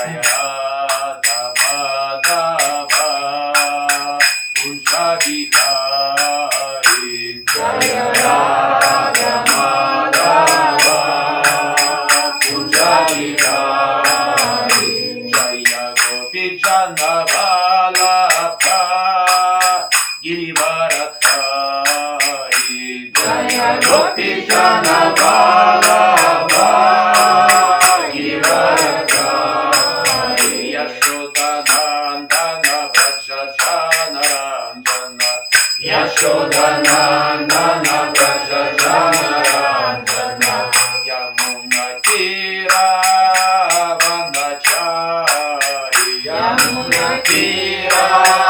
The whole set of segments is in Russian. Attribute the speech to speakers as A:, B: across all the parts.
A: Jaya Radha Madhava Kunja Bihari Jaya Radha Madhava Kunja Bihari Jaya Gopi Jana Vallabha Girivaradhari Jaya Gopi Jana Vallabha Girivaradhari Yashodanandana Vraja Janaranjana Yashodanandana Vraja Janaranjana Yamuna Tira Vandachari Yamuna Tira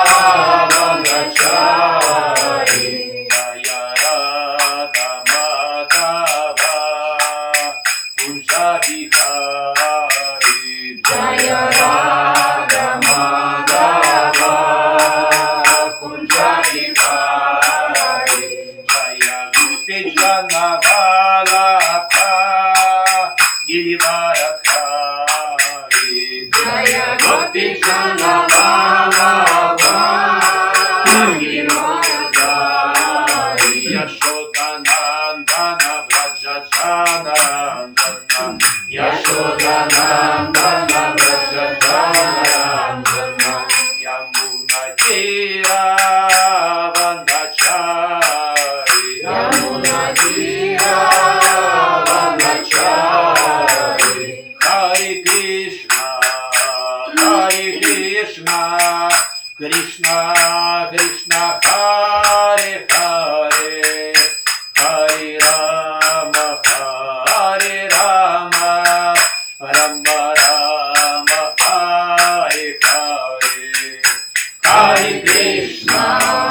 A: Vandachari Jaya Radha Madhava Kunja Bihari Jaya Radha Madhava Kunja Bihari Jaya Gopi Jana Vallabha Girivaradhari Jaya Gopi Jana Vallabha Girivaradhari Yashodanandana Vraja Janaranjana Yashodanandana Vraja Janaranjana Yamuna Tira Vandachari Yamuna Tira Vandachari Hare Krishna Krishna Krishna Hare Hare Hare Rama Rama Rama Hare Hare Hare Krishna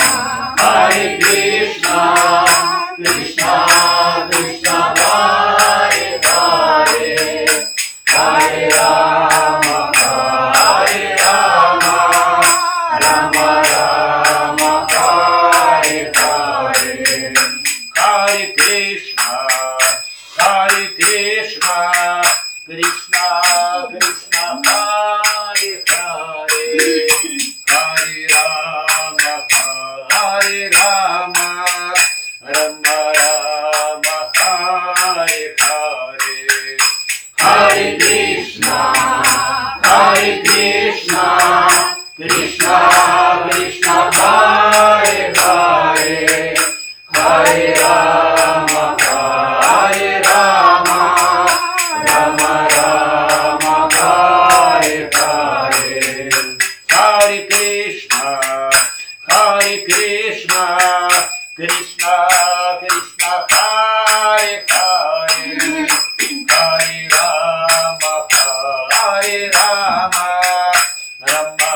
A: Krishna Krishna Hare Hare Hare Rama Rama Rama Hare Hare Hare Krishna Krishna Krishna Hare Hare Hare Rama Rama Rama Hare Hare Hare Krishna Krishna Krishna Hare Hare Hare Rama Rama Rama Hare Hare Hare Krishna Krishna Krishna Hare Hare Hare Rama Rama Rama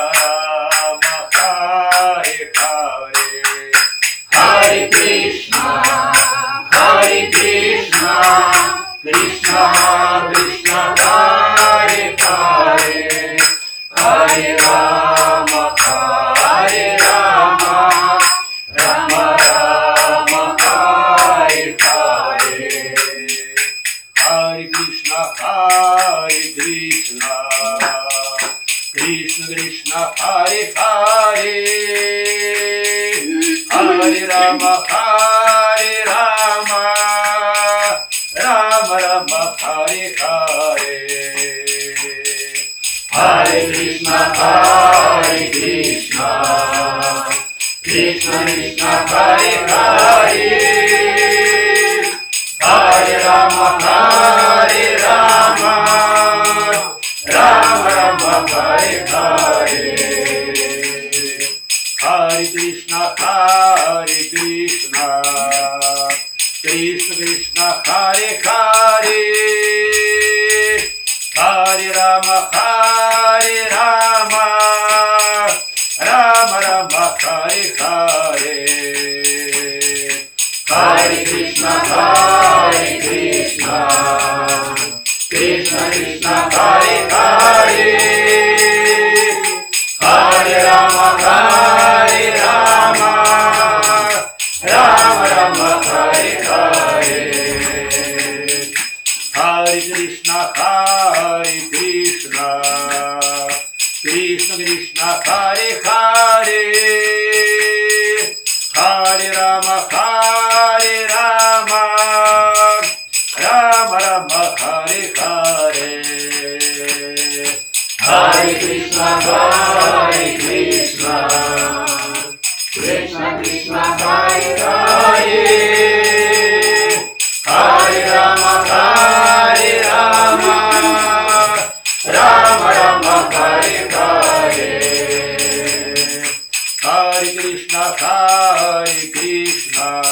A: Hare Hare Hare Krishna Krishna Krishna Hare Hare Hare Rama Rama Hare Hare Hare Krishna Krishna Krishna Hare Hare Hare Rama Rama Rama Hare Hare Hare Krishna Krishna Krishna Hare Hare Hare Rama Rama Rama Hare Hare Hare Krishna Krishna Krishna Hare Hare Hare Rama Rama Rama Hare Hare Hare Krishna Krishna Krishna Hare Hare Hare Rama Rama Rama Hare Hare Hare Krishna Krishna Krishna Hare Hare Hare Rama Hare Rama Rama Rama Hare Hare Hare Krishna Krishna Krishna Hare Hare Hare Rama Rama Rama Hare Hare Hare Krishna Krishna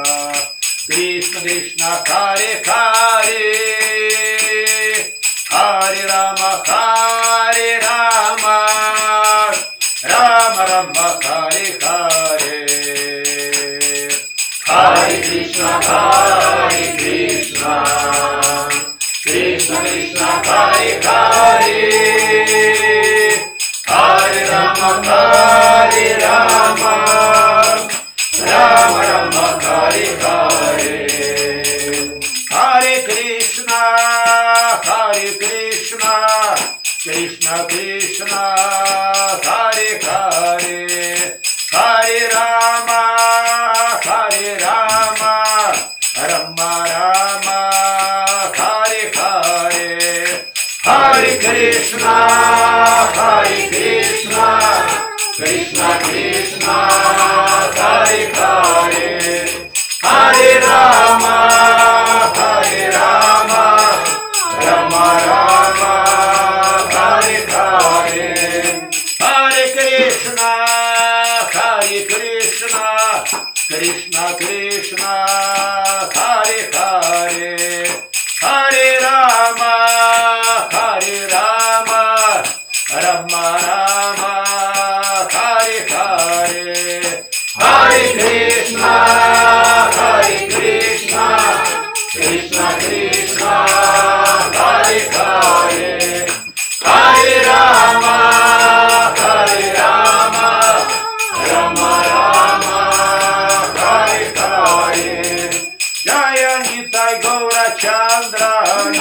A: Krishna Hare Hare Hare Rama Rama Rama Hare Hare Hare Krishna Krishna Krishna Hare Hare Hare Rama Rama Rama Hare Hare Hare Krishna Krishna Krishna Hare Hare Hare Rama Rama Rama Hare Hare Hare Krishna Krishna Krishna Hare Hare Hare Rama Rama Rama Hare Hare Hare Krishna Krishna Krishna Hare Hare Hare Rama Rama Rama Hare Hare Hare Krishna Krishna Krishna Hare Hare Hare Rama Rama Rama Hare Hare Jaya Nitai Gaura Chandra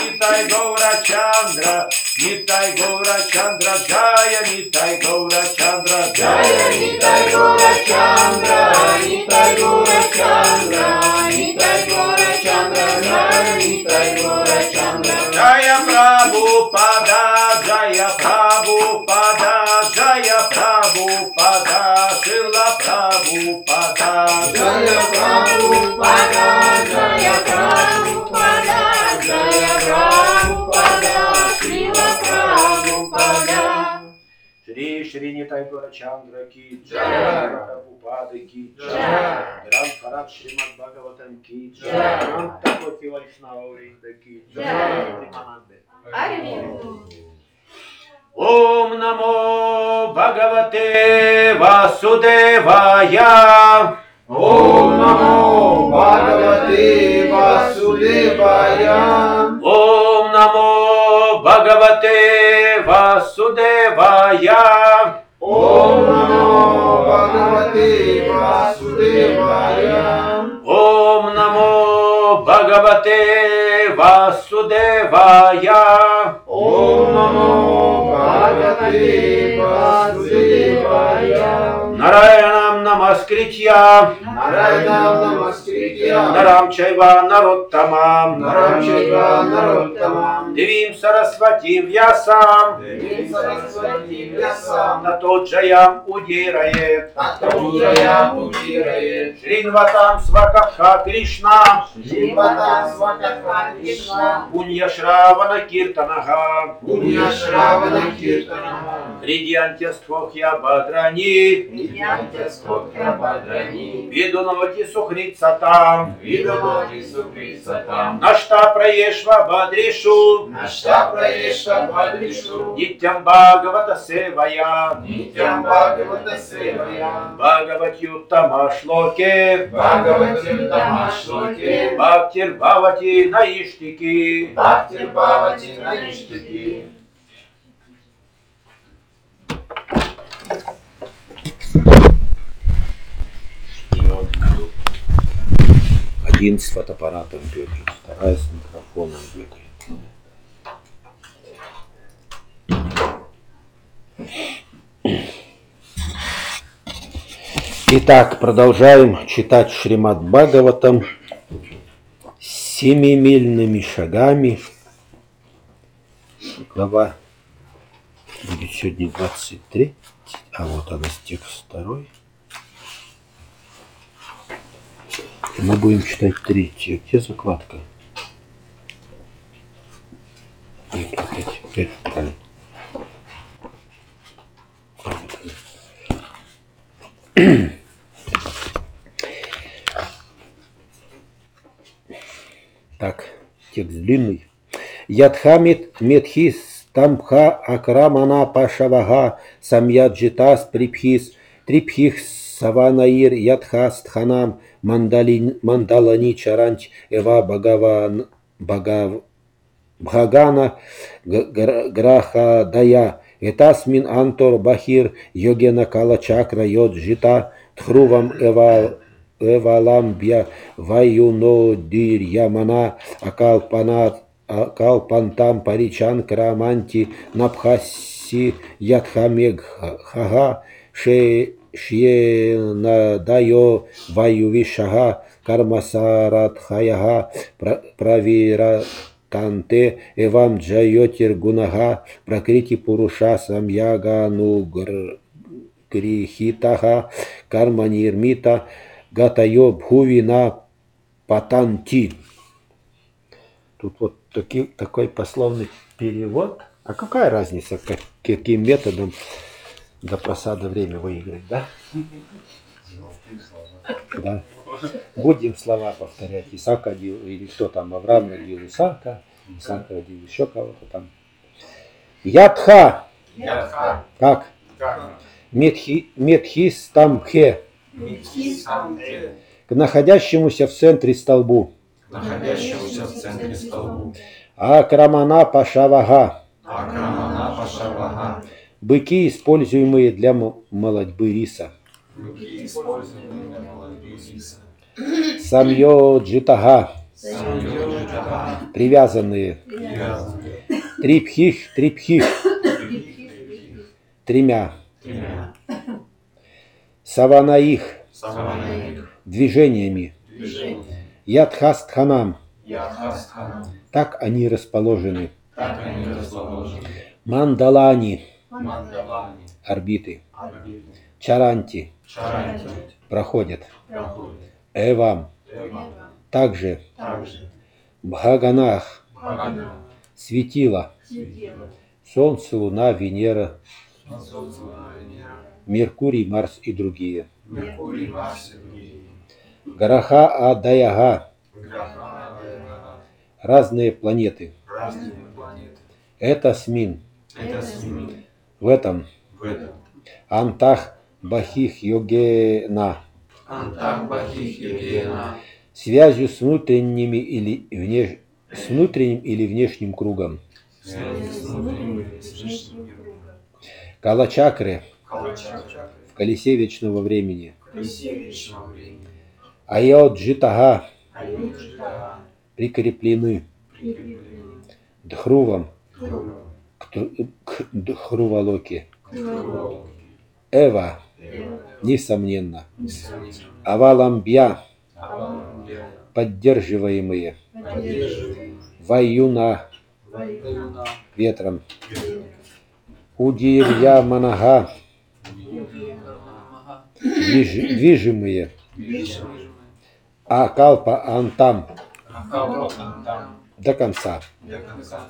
A: Nitai Gaura Chandra Jaya Nitai Gaura Chandra Jaya Nitai Gaura Chandra Nitai Gaura Chandra Nitai Gaura Chandra Jaya Nitai Gaura Chandra Jaya Prabhupada Jaya Prabhupada Jaya Prabhupada Srila Prabhupada Jaya Prabhupada Jaya Prabhupada Jaya Prabhupada Srila Prabhupada Shri Nitai Gaura Chandra ki Jai Prabhupada ki Jai Ram Parat Srimad Bhagavatam ki Jai Ram Takoti Vaishnava Vrinda ki Jai Om Namo Bhagavate Vasudevaya
B: Om Namo Bhagavate Vasudevaya.
A: Om Namo Bhagavate Vasudevaya.
B: Om Namo Bhagavate Vasudevaya.
A: Om Namo Bhagavate Vasudevaya.
B: Om Namo Bhagavate Vasudevaya.
A: Narayanam Namaskritya
B: Narayanam Namaskritya
A: Naram Chaiva Narottamam
B: Naram Chaiva Narottamam
A: Devim Saraswati Vyasam
B: Devim Saraswati Vyasam
A: Tato Jayam Udirayet
B: Tato Jayam Udirayet
A: Shrinvatam Svakatha Krishna
B: Shrivatam Svakatha Krishna
A: Punya Shravana Kirtanaha
B: Punya Shravana Kirtanaha
A: Hridyantyastvokya Bhadrani
B: Vidyantyastvokya Bhadrani
A: Vidunoti Sukritsatam
B: Vidunoti Sukritsatam
A: Nashta Prayeshva Bhadrishu
B: Nashta Prayeshva Bhadrishu
A: Nityam Bhagavata Sevaya
B: Nityam Bhagavata Sevaya
A: Bhagavatyuttama Shloke
B: Bhagavatyuttama Shloke
A: Bhaktir Bhavati Naishtiki
B: Bhaktir Bhavati Naishtiki.
A: Один с фотоаппаратом бегает, вторая с микрофоном бегает. Итак, продолжаем читать Шримад Бхагаватам семимильными шагами. Глава будет сегодня 23, а вот она текст 2. Мы будем читать 3. Где закладка? Нет, опять правильно. Так, текст длинный. Ядхамит медхис тамха акрамана пашавага самьяджитас припхис трипхих саванаир ядхас тханам мандалани чаранч эва бхагана граха дая этасмин антор бахир йогена кала чакра йод жита тхрувам эваламбья ваюно дир ямана акалпантам паричан краманти напхаси ядхамегхага шьенадайо ваювишага кармасарадхаяга правиратанте эвам джайотир гунага пракрити пуруша самьягану грихитага карманирмита гатайо бхувина патанти. Тут вот такой пословный перевод. А какая разница, каким методом до просада время выиграть, да? Да. Будем слова повторять. Исаак родил, или кто там, Авраам родил Исаака, Исаак родил еще кого-то там. Ядха.
B: Ядха.
A: Как? Медхис тамхе. К находящемуся в центре столбу.
B: Находящемуся в центре столбу.
A: Акрамана пашавага.
B: Акрамана пашавага.
A: Быки, используемые для молодьбы риса.
B: Быки, используемые для молодьбы риса.
A: Самьо джитага.
B: Самьё джитага.
A: Привязанные.
B: Привязанные.
A: Трипхих. Тремя.
B: Тремя.
A: Саванаих.
B: Саванаих.
A: Движениями.
B: Движение.
A: Ядхастханам.
B: Ядхастханам.
A: Так они расположены.
B: Так они расположены.
A: Мандалани.
B: Мандалани.
A: Орбиты.
B: Орбиты.
A: Чаранти.
B: Чаранти.
A: Проходят.
B: Проходят.
A: Эвам.
B: Эвам.
A: Также.
B: Также.
A: Бхаганах.
B: Бхагана.
A: Светила. Солнце, Луна, Венера,
B: Солнце, Венера.
A: Меркурий, Марс и другие.
B: Меркурий, Марс и другие.
A: Граха Адаяга.
B: Граха.
A: Разные планеты.
B: Разные планеты.
A: Это СМИН.
B: Это СМИ.
A: В этом
B: В этом.
A: Антах Бахих Йогена.
B: Антах Бахих Йогена.
A: Связью с внутренним или внешним кругом.
B: Связи с внутренним и внешним миром.
A: Калачакры
B: Калачакра.
A: в колесе вечного времени.
B: Колесе вечного времени.
A: Айоджитага
B: Айоджитага.
A: прикреплены
B: Прикреплены.
A: Дхрувам
B: Кругом.
A: к Дхрувалоке.
B: Кругом.
A: Эва,
B: Эва.
A: несомненно.
B: Несомненно.
A: Аваламбья,
B: Аваламбья.
A: поддерживаемые.
B: Поддерживаемые.
A: Ваюна,
B: Ваюна.
A: ветром.
B: Ветром.
A: Удирья Манага,
B: Ваюна.
A: движимые.
B: Движимые.
A: Акалпа Антам
B: Акалпантам.
A: до конца.
B: До конца.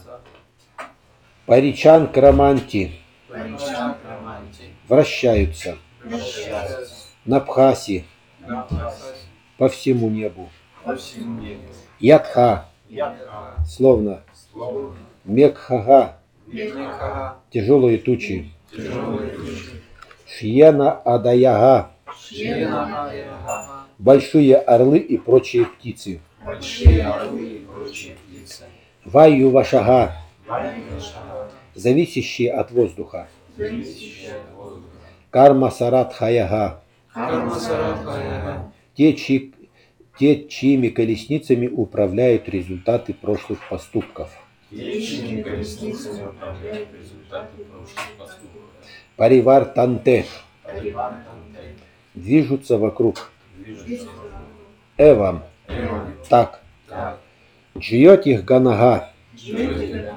A: Паричан Краманти
B: Паричан Краманти.
A: вращаются.
B: Вращаются.
A: Напхаси
B: Напхаси.
A: по всему небу.
B: По всему небу.
A: Ядха,
B: Ядха.
A: словно
B: Словно.
A: Мекхага,
B: Мекха.
A: тяжелые тучи.
B: Тяжелые тучи.
A: Шьена Адаяга,
B: Шьена Адаяга.
A: большие орлы и прочие птицы.
B: Большие орлы и прочие птицы.
A: Ваю Вашага,
B: Вайнашага.
A: зависящие от воздуха.
B: Зависящие от воздуха.
A: Карма Сарадхаяга,
B: Кармасарадхаяга.
A: те, чьими колесницами управляют результаты прошлых поступков.
B: Вечными колесницами управляют результаты прошлых поступков.
A: Паривар Танте,
B: Паривартанте.
A: движутся вокруг
B: движется
A: Эвам,
B: Эван,
A: так,
B: так,
A: Джьет их Ганага,
B: Джьоти,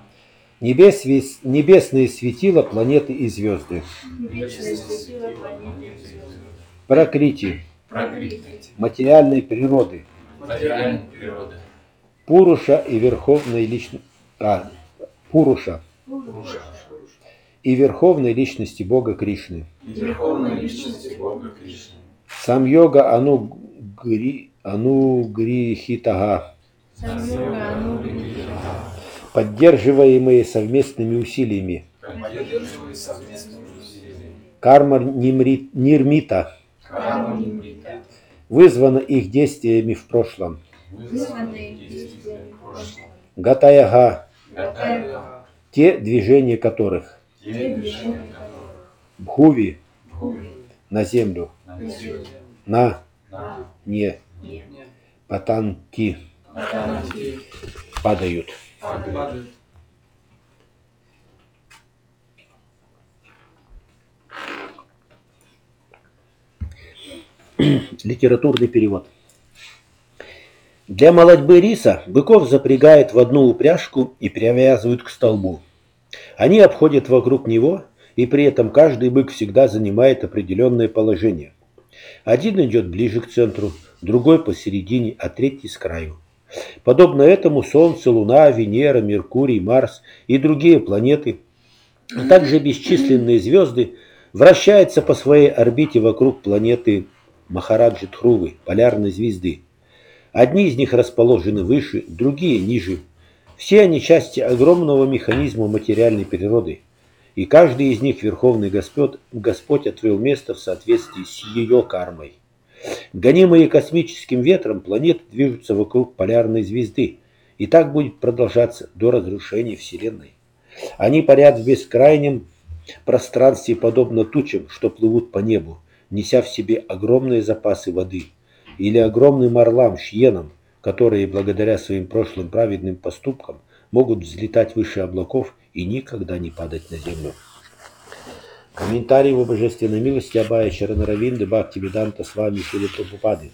A: небесные светила, планеты и звезды,
B: Небесные светила, планеты,
A: Пракрити,
B: Пракрити,
A: материальной природы,
B: материальной природы,
A: Пуруша и верховной личности, Пуруша
B: Пуруша
A: и верховной личности Бога Кришны.
B: и верховной личности Бога Кришны.
A: Самьога Анугрихитага, поддерживаемые совместными усилиями.
B: Поддерживает совместными усилиями.
A: Карма Нирмита
B: Карма Нирмита,
A: вызвана их действиями в прошлом.
B: вызванные действиями в прошлом.
A: Гатаяга,
B: Гатая,
A: те движения которых.
B: те движения которых
A: Бхуви,
B: Бхуви,
A: на землю.
B: на земле,
A: На,
B: на
A: не,
B: не,
A: патанти,
B: Атанти,
A: падают.
B: падают.
A: Литературный перевод. Для молодьбы риса быков запрягают в одну упряжку и привязывают к столбу. Они обходят вокруг него, и при этом каждый бык всегда занимает определенное положение. Один идет ближе к центру, другой посередине, а третий с краю. Подобно этому Солнце, Луна, Венера, Меркурий, Марс и другие планеты, а также бесчисленные звезды вращаются по своей орбите вокруг планеты Махараджи Дхрувы, полярной звезды. Одни из них расположены выше, другие ниже. Все они части огромного механизма материальной природы, и каждый из них Верховный Господь отвел место в соответствии с ее кармой. Гонимые космическим ветром, планеты движутся вокруг полярной звезды, и так будет продолжаться до разрушения Вселенной. Они парят в бескрайнем пространстве, подобно тучам, что плывут по небу, неся в себе огромные запасы воды, или огромным орлам, шьенам, которые благодаря своим прошлым праведным поступкам могут взлетать выше облаков и никогда не падать на землю. Комментарий его божественной милости Абая Чаранаравинды Бхактивиданта с вами Шрила Прабхупады.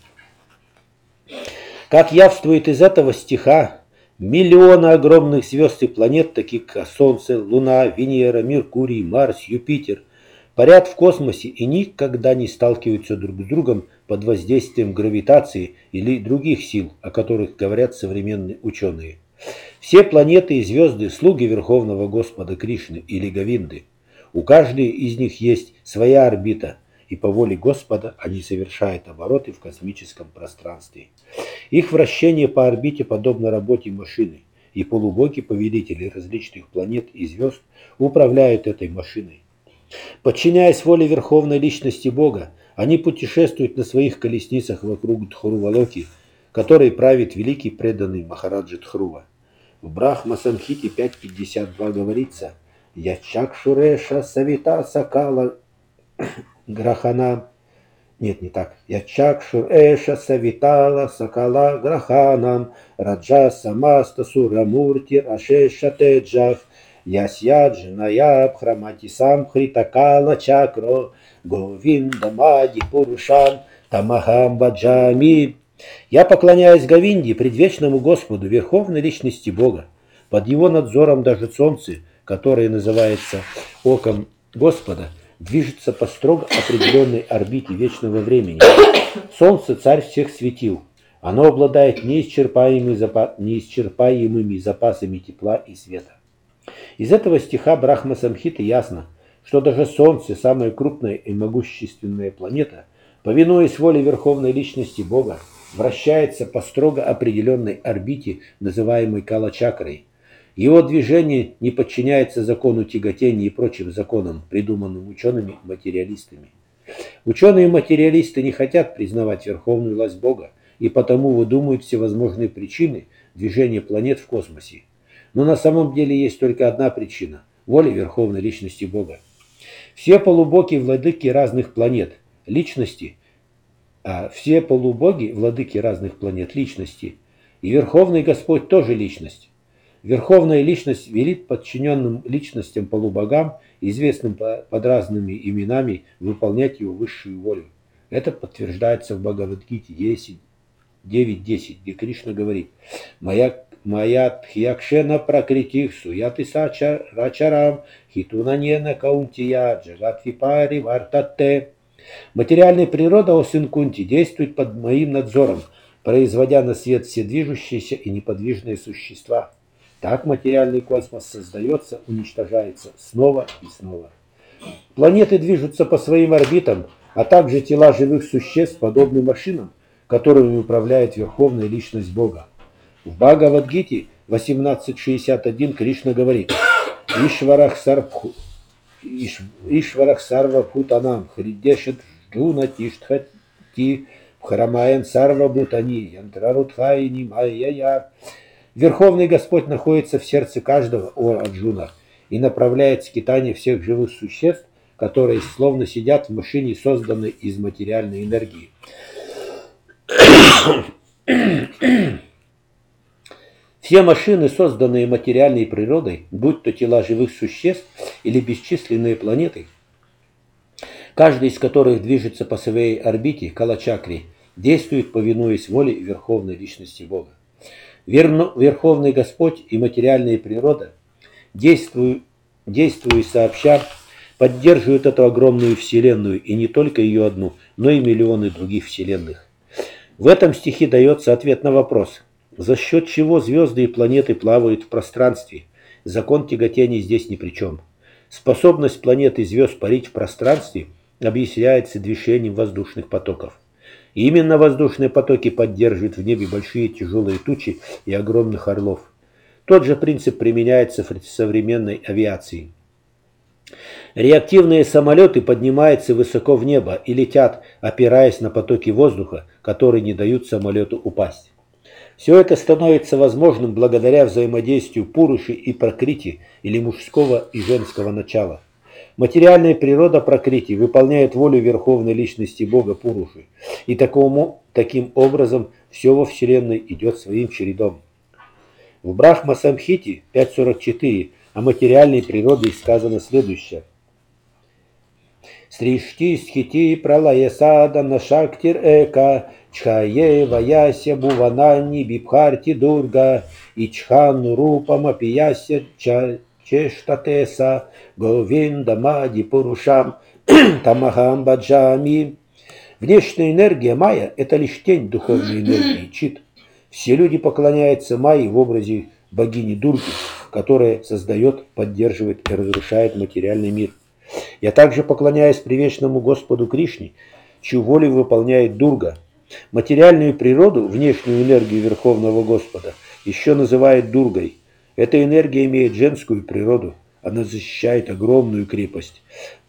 A: Как явствует из этого стиха, миллионы огромных звезд и планет, таких как Солнце, Луна, Венера, Меркурий, Марс, Юпитер, парят в космосе и никогда не сталкиваются друг с другом под воздействием гравитации или других сил, о которых говорят современные ученые. Все планеты и звезды – слуги Верховного Господа Кришны или Говинды. У каждой из них есть своя орбита, и по воле Господа они совершают обороты в космическом пространстве. Их вращение по орбите подобно работе машины, и полубоги-повелители различных планет и звезд управляют этой машиной. Подчиняясь воле Верховной Личности Бога, они путешествуют на своих колесницах вокруг Дхрувалоки, которой правит великий преданный Махараджа Дхрува. В Брахма-самхите 5.52 говорится: «Ячакшуреша савита сакала грахана». Нет, не так. «Ячакшуреша савитала сакала граханам раджа самаста сурамурти рашеша теджах ясьяджнаяб храматисам хритакала чакро говиндамади пурушан тамахам баджами». Я поклоняюсь Говинде, предвечному Господу, Верховной Личности Бога. Под его надзором даже Солнце, которое называется оком Господа, движется по строго определенной орбите вечного времени. Солнце – царь всех светил. Оно обладает неисчерпаемыми запасами тепла и света. Из этого стиха Брахма-самхиты ясно, что даже Солнце, самая крупная и могущественная планета, повинуясь воле Верховной Личности Бога, вращается по строго определенной орбите, называемой кала-чакрой. Его движение не подчиняется закону тяготения и прочим законам, придуманным учеными-материалистами. Ученые-материалисты не хотят признавать верховную власть Бога и потому выдумывают всевозможные причины движения планет в космосе. Но на самом деле есть только одна причина – воля Верховной Личности Бога. Все полубоги – владыки разных планет, личности, все полубоги – владыки разных планет, личности, и Верховный Господь тоже личность. Верховная Личность велит подчиненным личностям полубогам, известным под разными именами, выполнять его высшую волю. Это подтверждается в Бхагавад-гите 9.10, где Кришна говорит: «Моя тхьякшена пракритих суяти сача рачарам хитунаньена каунтия джагатвипари вартатте». Материальная природа, о сын Кунти, действует под моим надзором, производя на свет все движущиеся и неподвижные существа. Так материальный космос создается, уничтожается снова и снова. Планеты движутся по своим орбитам, а также тела живых существ подобны машинам, которыми управляет Верховная Личность Бога. В Бхагавад-гите 18.61 Кришна говорит: Ишварах Сарва Бхутанам Хридешет Джуна Тиштхати Бхарамаян Сарва Бхутани Янтрарудхайни Майяя. Верховный Господь находится в сердце каждого, о Арджуна, и направляет скитание всех живых существ, которые словно сидят в машине, созданной из материальной энергии. Все машины, созданные материальной природой, будь то тела живых существ или бесчисленные планеты, каждый из которых движется по своей орбите, калачакре, действует, повинуясь воле Верховной Личности Бога. Верховный Господь и материальная природа, действуя сообща, поддерживают эту огромную вселенную, и не только ее одну, но и миллионы других вселенных. В этом стихе дается ответ на вопрос, за счет чего звезды и планеты плавают в пространстве. Закон тяготения здесь ни при чем. Способность планет и звезд парить в пространстве объясняется движением воздушных потоков. И именно воздушные потоки поддерживают в небе большие тяжелые тучи и огромных орлов. Тот же принцип применяется в современной авиации. Реактивные самолеты поднимаются высоко в небо и летят, опираясь на потоки воздуха, которые не дают самолету упасть. Все это становится возможным благодаря взаимодействию Пуруши и Пракрити, или мужского и женского начала. Материальная природа Пракрити выполняет волю Верховной Личности Бога Пуруши, и таким образом все во Вселенной идет своим чередом. В Брахма Самхите 5.44 о материальной природе сказано следующее. Сришти стхити пралая садана шактир эка чхае ваяся буванани бибхарти дурга ичхан рупам апияся чештатеса говиндамади пурушам тамахам баджами. Внешняя энергия майя – это лишь тень духовной энергии чит. Все люди поклоняются майе в образе богини Дурги, которая создает, поддерживает и разрушает материальный мир. Я также поклоняюсь привечному Господу Кришне, чью волю выполняет Дурга. Материальную природу, внешнюю энергию Верховного Господа, еще называют Дургой. Эта энергия имеет женскую природу. Она защищает огромную крепость.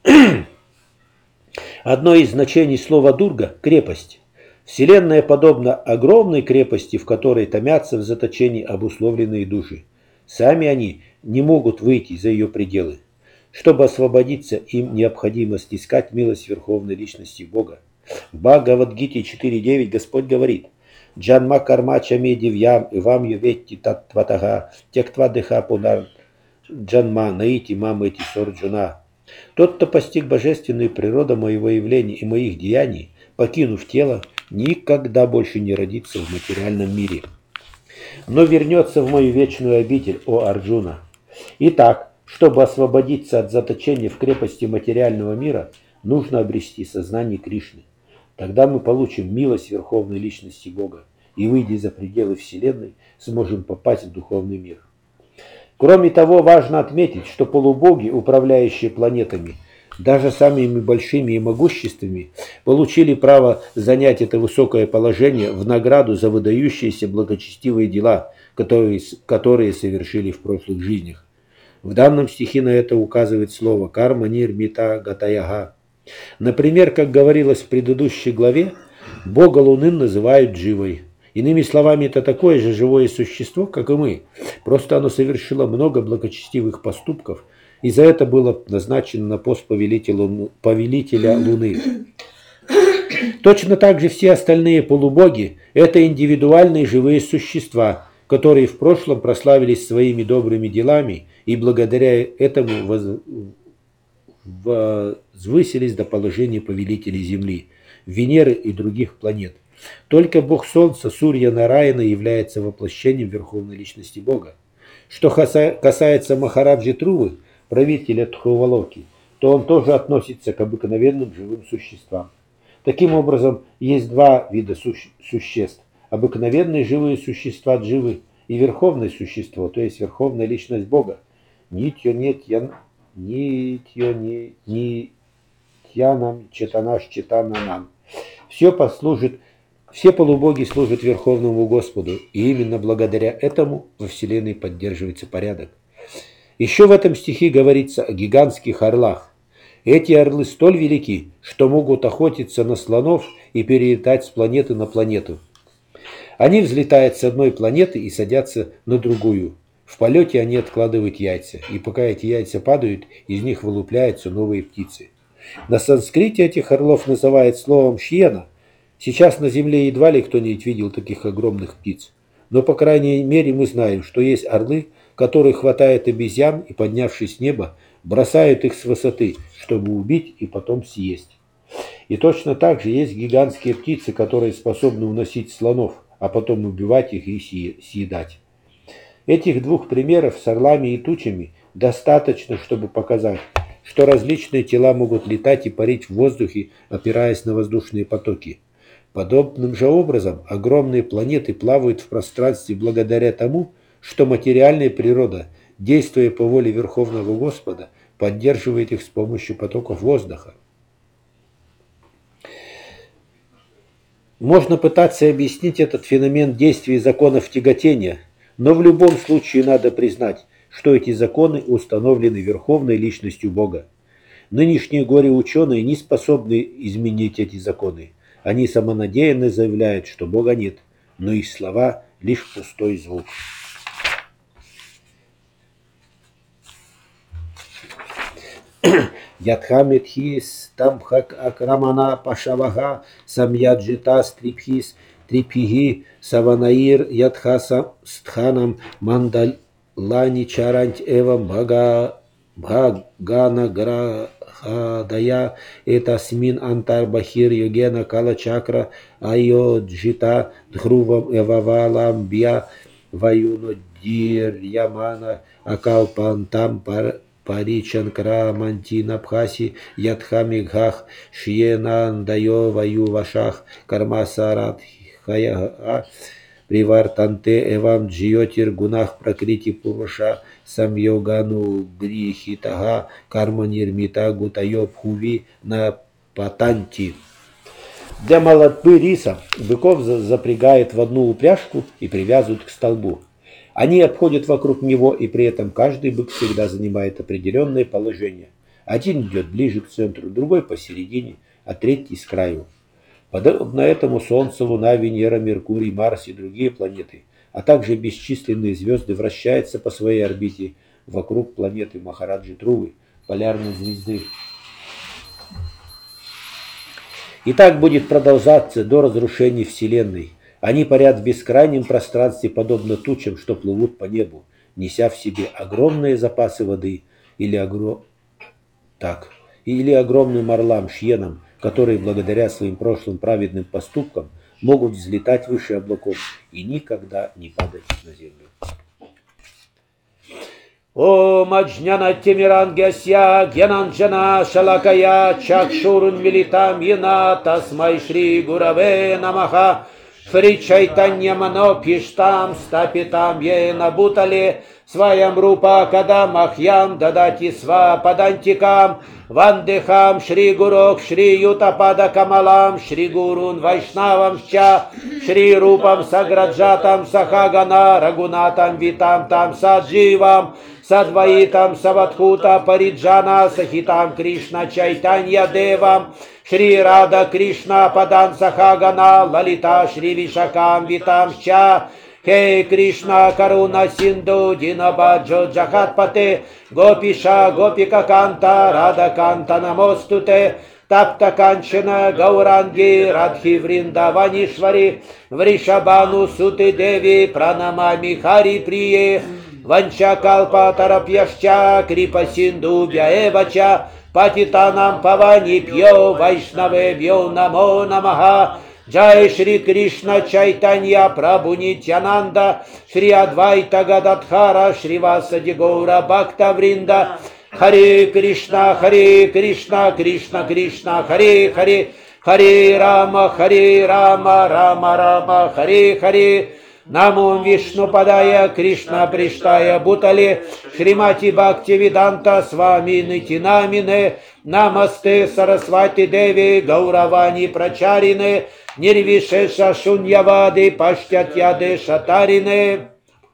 A: Одно из значений слова «Дурга» – крепость. Вселенная подобна огромной крепости, в которой томятся в заточении обусловленные души. Сами они не могут выйти за ее пределы. Чтобы освободиться, им необходимо снискать милость Верховной Личности Бога. В Бхагавад-гите 4.9 Господь говорит: «Джанма карма чаме дивьям ивам юветти таттватага тектвадыха пунар джанма наити мамэти сорджуна». Тот, кто постиг божественную природу моего явления и моих деяний, покинув тело, никогда больше не родится в материальном мире, но вернется в мою вечную обитель, о Арджуна. Итак, чтобы освободиться от заточения в крепости материального мира, нужно обрести сознание Кришны. Тогда мы получим милость Верховной Личности Бога и, выйдя за пределы Вселенной, сможем попасть в духовный мир. Кроме того, важно отметить, что полубоги, управляющие планетами, даже самыми большими и могущественными, получили право занять это высокое положение в награду за выдающиеся благочестивые дела, которые совершили в прошлых жизнях. В данном стихе на это указывает слово «карма нирмита гатаяга». Например, как говорилось в предыдущей главе, Бога Луны называют Дживой. Иными словами, это такое же живое существо, как и мы. Просто оно совершило много благочестивых поступков, и за это было назначено на пост повелителя Луны. Точно так же все остальные полубоги – это индивидуальные живые существа, которые в прошлом прославились своими добрыми делами и благодаря этому возвысились до положения повелителей Земли. Венеры и других планет. Только Бог Солнца, Сурья Нараяна, является воплощением Верховной Личности Бога. Что касается Махараджи Трувы, правителя Тхувалоки, то он тоже относится к обыкновенным живым существам. Таким образом, есть два вида существ. Обыкновенные живые существа дживы и верховное существо, то есть верховная личность Бога. Нитьянам четанаш четананам. Все полубоги служат Верховному Господу, и именно благодаря этому во Вселенной поддерживается порядок. Еще в этом стихе говорится о гигантских орлах. Эти орлы столь велики, что могут охотиться на слонов и перелетать с планеты на планету. Они взлетают с одной планеты и садятся на другую. В полете они откладывают яйца, и пока эти яйца падают, из них вылупляются новые птицы. На санскрите этих орлов называют словом «шьена». Сейчас на Земле едва ли кто-нибудь видел таких огромных птиц. Но, по крайней мере, мы знаем, что есть орлы, которые хватают обезьян и, поднявшись с неба, бросают их с высоты, чтобы убить и потом съесть. И точно так же есть гигантские птицы, которые способны уносить слонов, а потом убивать их и съедать. Этих двух примеров с орлами и тучами достаточно, чтобы показать, что различные тела могут летать и парить в воздухе, опираясь на воздушные потоки. Подобным же образом огромные планеты плавают в пространстве благодаря тому, что материальная природа, действуя по воле Верховного Господа, поддерживает их с помощью потоков воздуха. Можно пытаться объяснить этот феномен действия законов тяготения, но в любом случае надо признать, что эти законы установлены Верховной Личностью Бога. Нынешние горе-ученые не способны изменить эти законы. Они самонадеянно заявляют, что Бога нет, но их слова – лишь пустой звук. Ядхамитхис тамхак акрамана пашавага самьяджита стрипхис трипхиги саванаир ядхаса стханам мандалани чарант эвам бхагана грахадая этасмин антар бахир йогена кала чакра айоджита дхрувам эвавалам бья ваюнодир ямана акалпантам Паричанкра Мантина Пхаси Ядхамигхах Шьенан Дайо Ваю Вашах Кармасарат Хая Привартанте Эвам Джиотир Гунах Пракрити Пуруша Самьогану Грихитага Карманирмита Гутайо Пхуви на Патанти. Для молотьбы риса быков запрягают в одну упряжку и привязывают к столбу. Они обходят вокруг него, и при этом каждый бык всегда занимает определенное положение. Один идет ближе к центру, другой посередине, а третий с краю. Подобно этому Солнце, Луна, Венера, Меркурий, Марс и другие планеты, а также бесчисленные звезды вращаются по своей орбите вокруг планеты Махараджи Трувы, полярной звезды. И так будет продолжаться до разрушения Вселенной. Они парят в бескрайнем пространстве, подобно тучам, что плывут по небу, неся в себе огромные запасы воды или огромным орлам, шьенам, которые благодаря своим прошлым праведным поступкам могут взлетать выше облаков и никогда не падать на землю. Ом аджняна тимирангясья гьянанджана шалакая чакшурун милитам йена тасмай шри гураве намаха Шри Чайтанья Манопиштам Стапитам Ена Бутале Сваям Рупа Кадамахьям Дадати Сва Падантикам Вандехам Шри Гурок Шри Ютапада Камалам Шри Гурун Вайшнавам Ча Шри Рупам Саграджатам Сахагана Рагунатам Витам Там Садживам Садваитам Саватхута Париджана Сахитам Кришна Чайтанья Девам Шри Рада Кришна Падан Сахагана Лалита Шри Вишакам Витам Ча Хей Кришна Каруна Синду Динабаджо Джахатпате Гопиша Гопика Канта Рада Канта Намостуте Тапта Канчана Гауранги Радхи Вриндаванишвари Вришабану Суты Деви Пранамами Хари Прие Ванча Калпа Тарапьяшча Крипа Синду Бяевача Патитанам Павани Пьо Вайшнаве Бьо Намо Намаха. Джай Шри Кришна Чайтанья Прабху Нитянанда Шри Адвайта Гададхара Шри Васади Гаура Бхакта Вринда. Харе Кришна, Кришна Кришна, Харе Харе, Харе Рама, Рама Рама, Харе Харе. Намо Вишну Падая Кришна Приштая Бутале Шримати Бхакти Виданта Свами Нитинамине Намасте Сарасвати Деви Гауравани Прачарине Нирвишеша Шуньявади Паштятьяде Шатарине.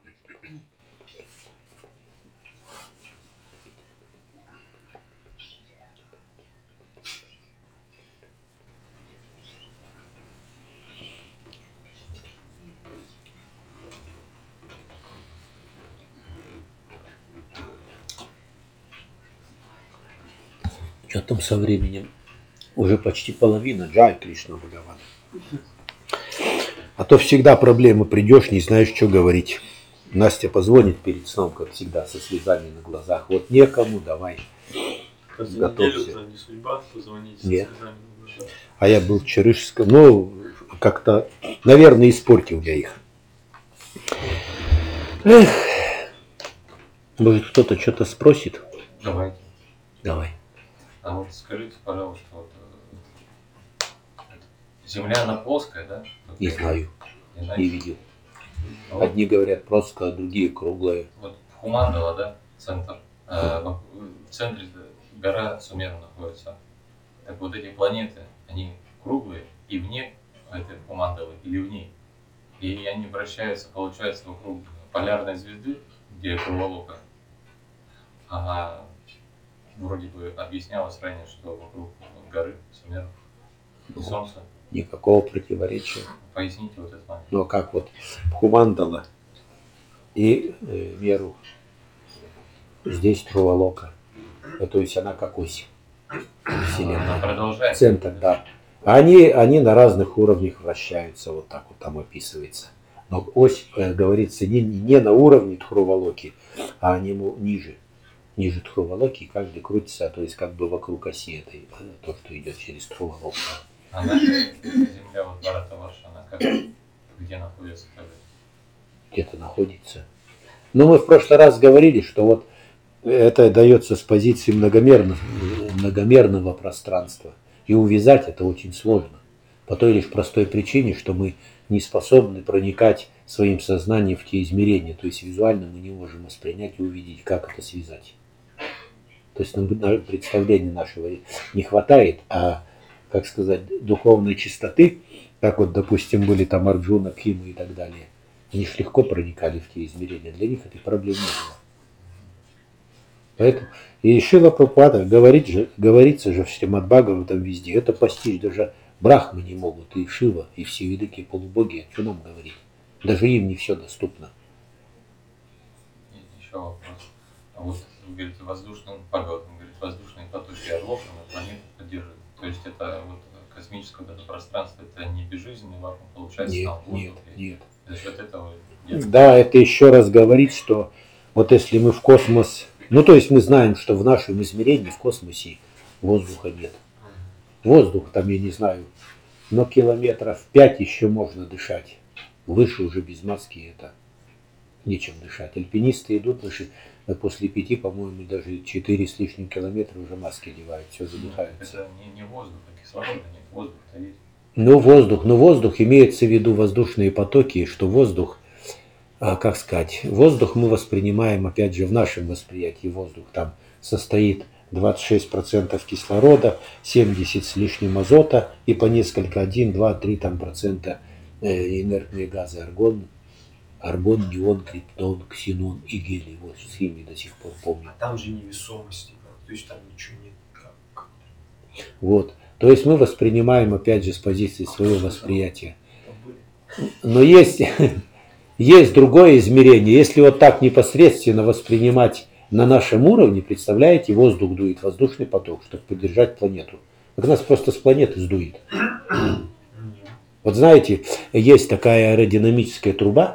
A: Что там со временем? Уже почти половина. Джай Кришна Бхагаван. А то всегда проблемы. Придешь, не знаешь, что говорить. Настя позвонит перед сном, как всегда, со слезами на глазах. Вот некому, давай. Готовься.
C: Не судьба позвонить.
A: Нет. А я был в Чарышском. Ну, как-то, наверное, испортил я их. Эх. Может, кто-то что-то спросит?
C: Давайте.
A: Давай.
C: А вот скажите, пожалуйста, вот, Земля она плоская, да? Вот
A: Не знаю,
C: не знаете?
A: не видел.
C: Вот,
A: Одни говорят плоская, а другие круглые.
C: вот Хумандала, да, центр. В центре гора Сумера находится. Так вот эти планеты, они круглые и вне этой Хумандалы или в ней. И они вращаются, получается, вокруг полярной звезды, где круголока. А вроде бы объяснялось ранее, что вокруг горы Сумера и Солнца.
A: Никакого противоречия.
C: Поясните вот этот момент.
A: Но как вот Хумандала и меру здесь Трувалока. То есть она как ось
C: Она
A: Вселенной.
C: продолжает.
A: Центр, да. Они на разных уровнях вращаются, вот так вот там описывается. Но ось, говорится, не на уровне Трувалоки, а они ниже Трувалоки, и каждый крутится, то есть как бы вокруг оси этой, то, что идет через Трувалоку.
C: А наша Земля, вот Бхаратаварша, она как, где находится тогда?
A: Где-то находится. Но мы в прошлый раз говорили, что вот это дается с позиции многомерного пространства. И увязать это очень сложно. По той лишь простой причине, что мы не способны проникать своим сознанием в те измерения. То есть визуально мы не можем воспринять и увидеть, как это связать. То есть нам представления нашего не хватает, а, как сказать, духовной чистоты, как вот, допустим, были там Арджуна, Бхима и так далее. Они же легко проникали в те измерения. Для них этой проблемы не было. Поэтому и Шрила Прабхупада говорится же в Шримад Бхагаватам везде. Это постичь даже брахмы не могут, и Шива, и все великие полубоги. Что нам говорить? Даже им не все доступно.
C: И еще вопрос. А вот, вы говорите, воздушные потоки орлов на планету поддерживают. То есть это вот космическое вот это пространство, это не безжизненный вакуум, получается,
A: Нет,
C: там воздух.
A: нет.
C: За счет этого нет.
A: Да, это еще раз говорит, что вот если мы в космос... Ну, то есть мы знаем, что в нашем измерении, в космосе, воздуха нет. Воздух там, я не знаю, но километров 5 еще можно дышать. Выше уже без маски это нечем дышать. Альпинисты идут выше, после 5, по-моему, даже 4 с лишним километра уже маски одевают, все задыхаются.
C: Это не воздух, а кислорода нет, воздух-то есть.
A: Ну, воздух имеется в виду воздушные потоки, что воздух, как сказать, воздух мы воспринимаем, опять же, в нашем восприятии воздух там состоит 26% кислорода, 70 с лишним азота и по несколько, 1, 2, 3 там процента инертные газы, аргон, неон, криптон, ксенон и гелий. Вот с ними до сих пор помню.
D: А там же невесомости, то есть там ничего нет.
A: Вот. То есть мы воспринимаем, опять же, с позиции своего восприятия. Но есть другое измерение. Если вот так непосредственно воспринимать на нашем уровне, представляете, воздух дует, воздушный поток, чтобы поддержать планету. Так нас просто с планеты сдует. Вот знаете, есть такая аэродинамическая труба,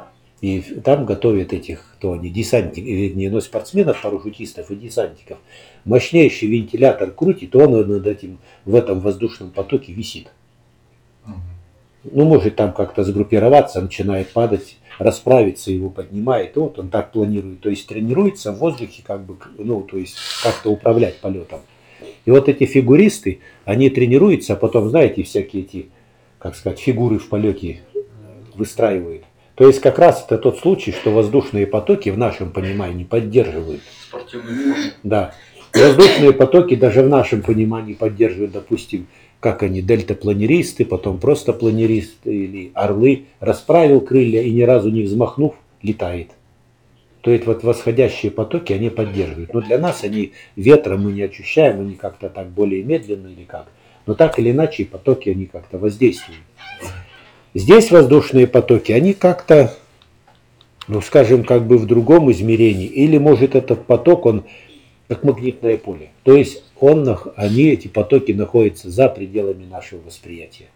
A: И там готовят этих, кто они, десантников, вернее, но спортсменов, парашютистов и десантников. Мощнейший вентилятор крутит, он над этим, в этом воздушном потоке висит. Ну, может там как-то сгруппироваться, начинает падать, расправиться, его поднимает. И вот он так планирует, то есть тренируется в воздухе, как бы, ну, то есть как-то управлять полетом. И вот эти фигуристы, они тренируются, а потом, знаете, всякие эти, как сказать, фигуры в полете выстраивают. То есть как раз это тот случай, что воздушные потоки в нашем понимании поддерживают. Да. Воздушные потоки даже в нашем понимании поддерживают, допустим, как они, дельтапланеристы, потом просто планеристы или орлы, расправил крылья и ни разу не взмахнув, летает. То есть вот восходящие потоки они поддерживают. Но для нас они ветром мы не ощущаем, они как-то так более медленно или как. Но так или иначе потоки они как-то воздействуют. Здесь воздушные потоки, они как-то, ну скажем, как бы в другом измерении. Или может этот поток, он как магнитное поле. То есть они, эти потоки, находятся за пределами нашего восприятия.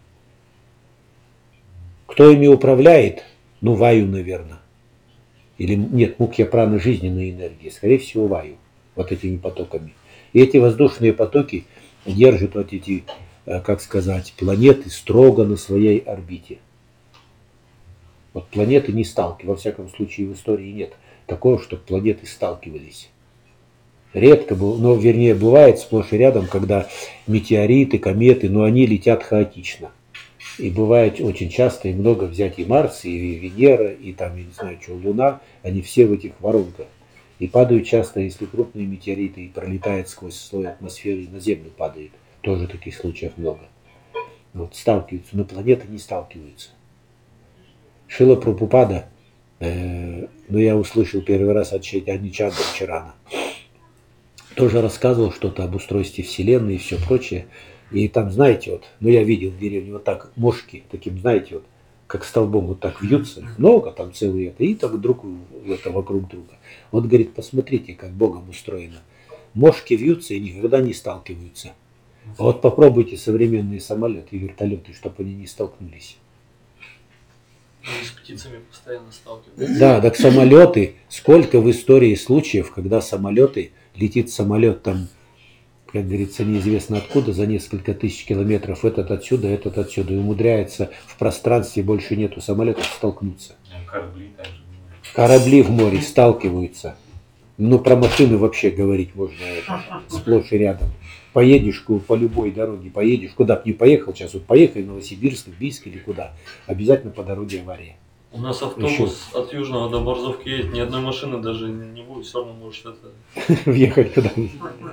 A: Кто ими управляет? Ну, Ваю, наверное. Или нет, мукья праны жизненной энергии. Скорее всего, Ваю. Вот этими потоками. И эти воздушные потоки держат вот эти, как сказать, планеты строго на своей орбите. Вот планеты не сталкивались. Во всяком случае, в истории нет такого, чтобы планеты сталкивались. Редко было, но вернее бывает сплошь и рядом, когда метеориты, кометы, но они летят хаотично. И бывает очень часто и много взять и Марс, и Венера, и там, я не знаю, что, Луна, они все в этих воронках. И падают часто, если крупные метеориты, и пролетают сквозь слой атмосферы, и на Землю падают. Тоже таких случаев много. Вот, сталкиваются, но планеты не сталкиваются. Шрила Прабхупада, я услышал первый раз от Чайтаньи Чарана, тоже рассказывал что-то об устройстве Вселенной и все прочее. И там, знаете, вот, я видел в деревне вот так мошки, таким, знаете, вот, как столбом вот так вьются, много там целые, и так вокруг друга. Вот, говорит, посмотрите, как Богом устроено. Мошки вьются и никогда не сталкиваются. А вот попробуйте современные самолеты и вертолеты, чтобы они не столкнулись.
B: Они с птицами постоянно сталкиваются.
A: Да, так самолеты, сколько в истории случаев, когда самолеты, летит самолет там, как говорится, неизвестно откуда, за несколько тысяч километров, этот отсюда, и умудряется в пространстве, больше нету самолетов, столкнуться. Корабли в море сталкиваются. Ну, про машины вообще говорить можно это, сплошь и рядом. Поедешь по любой дороге, поедешь, куда бы ни поехал, сейчас вот поехали в Новосибирск, в Бийск или куда, обязательно по дороге авария.
B: У нас автобус от Южного до Борзовки едет, ни одной машины даже не будет, все равно может это...
A: Въехать куда-нибудь.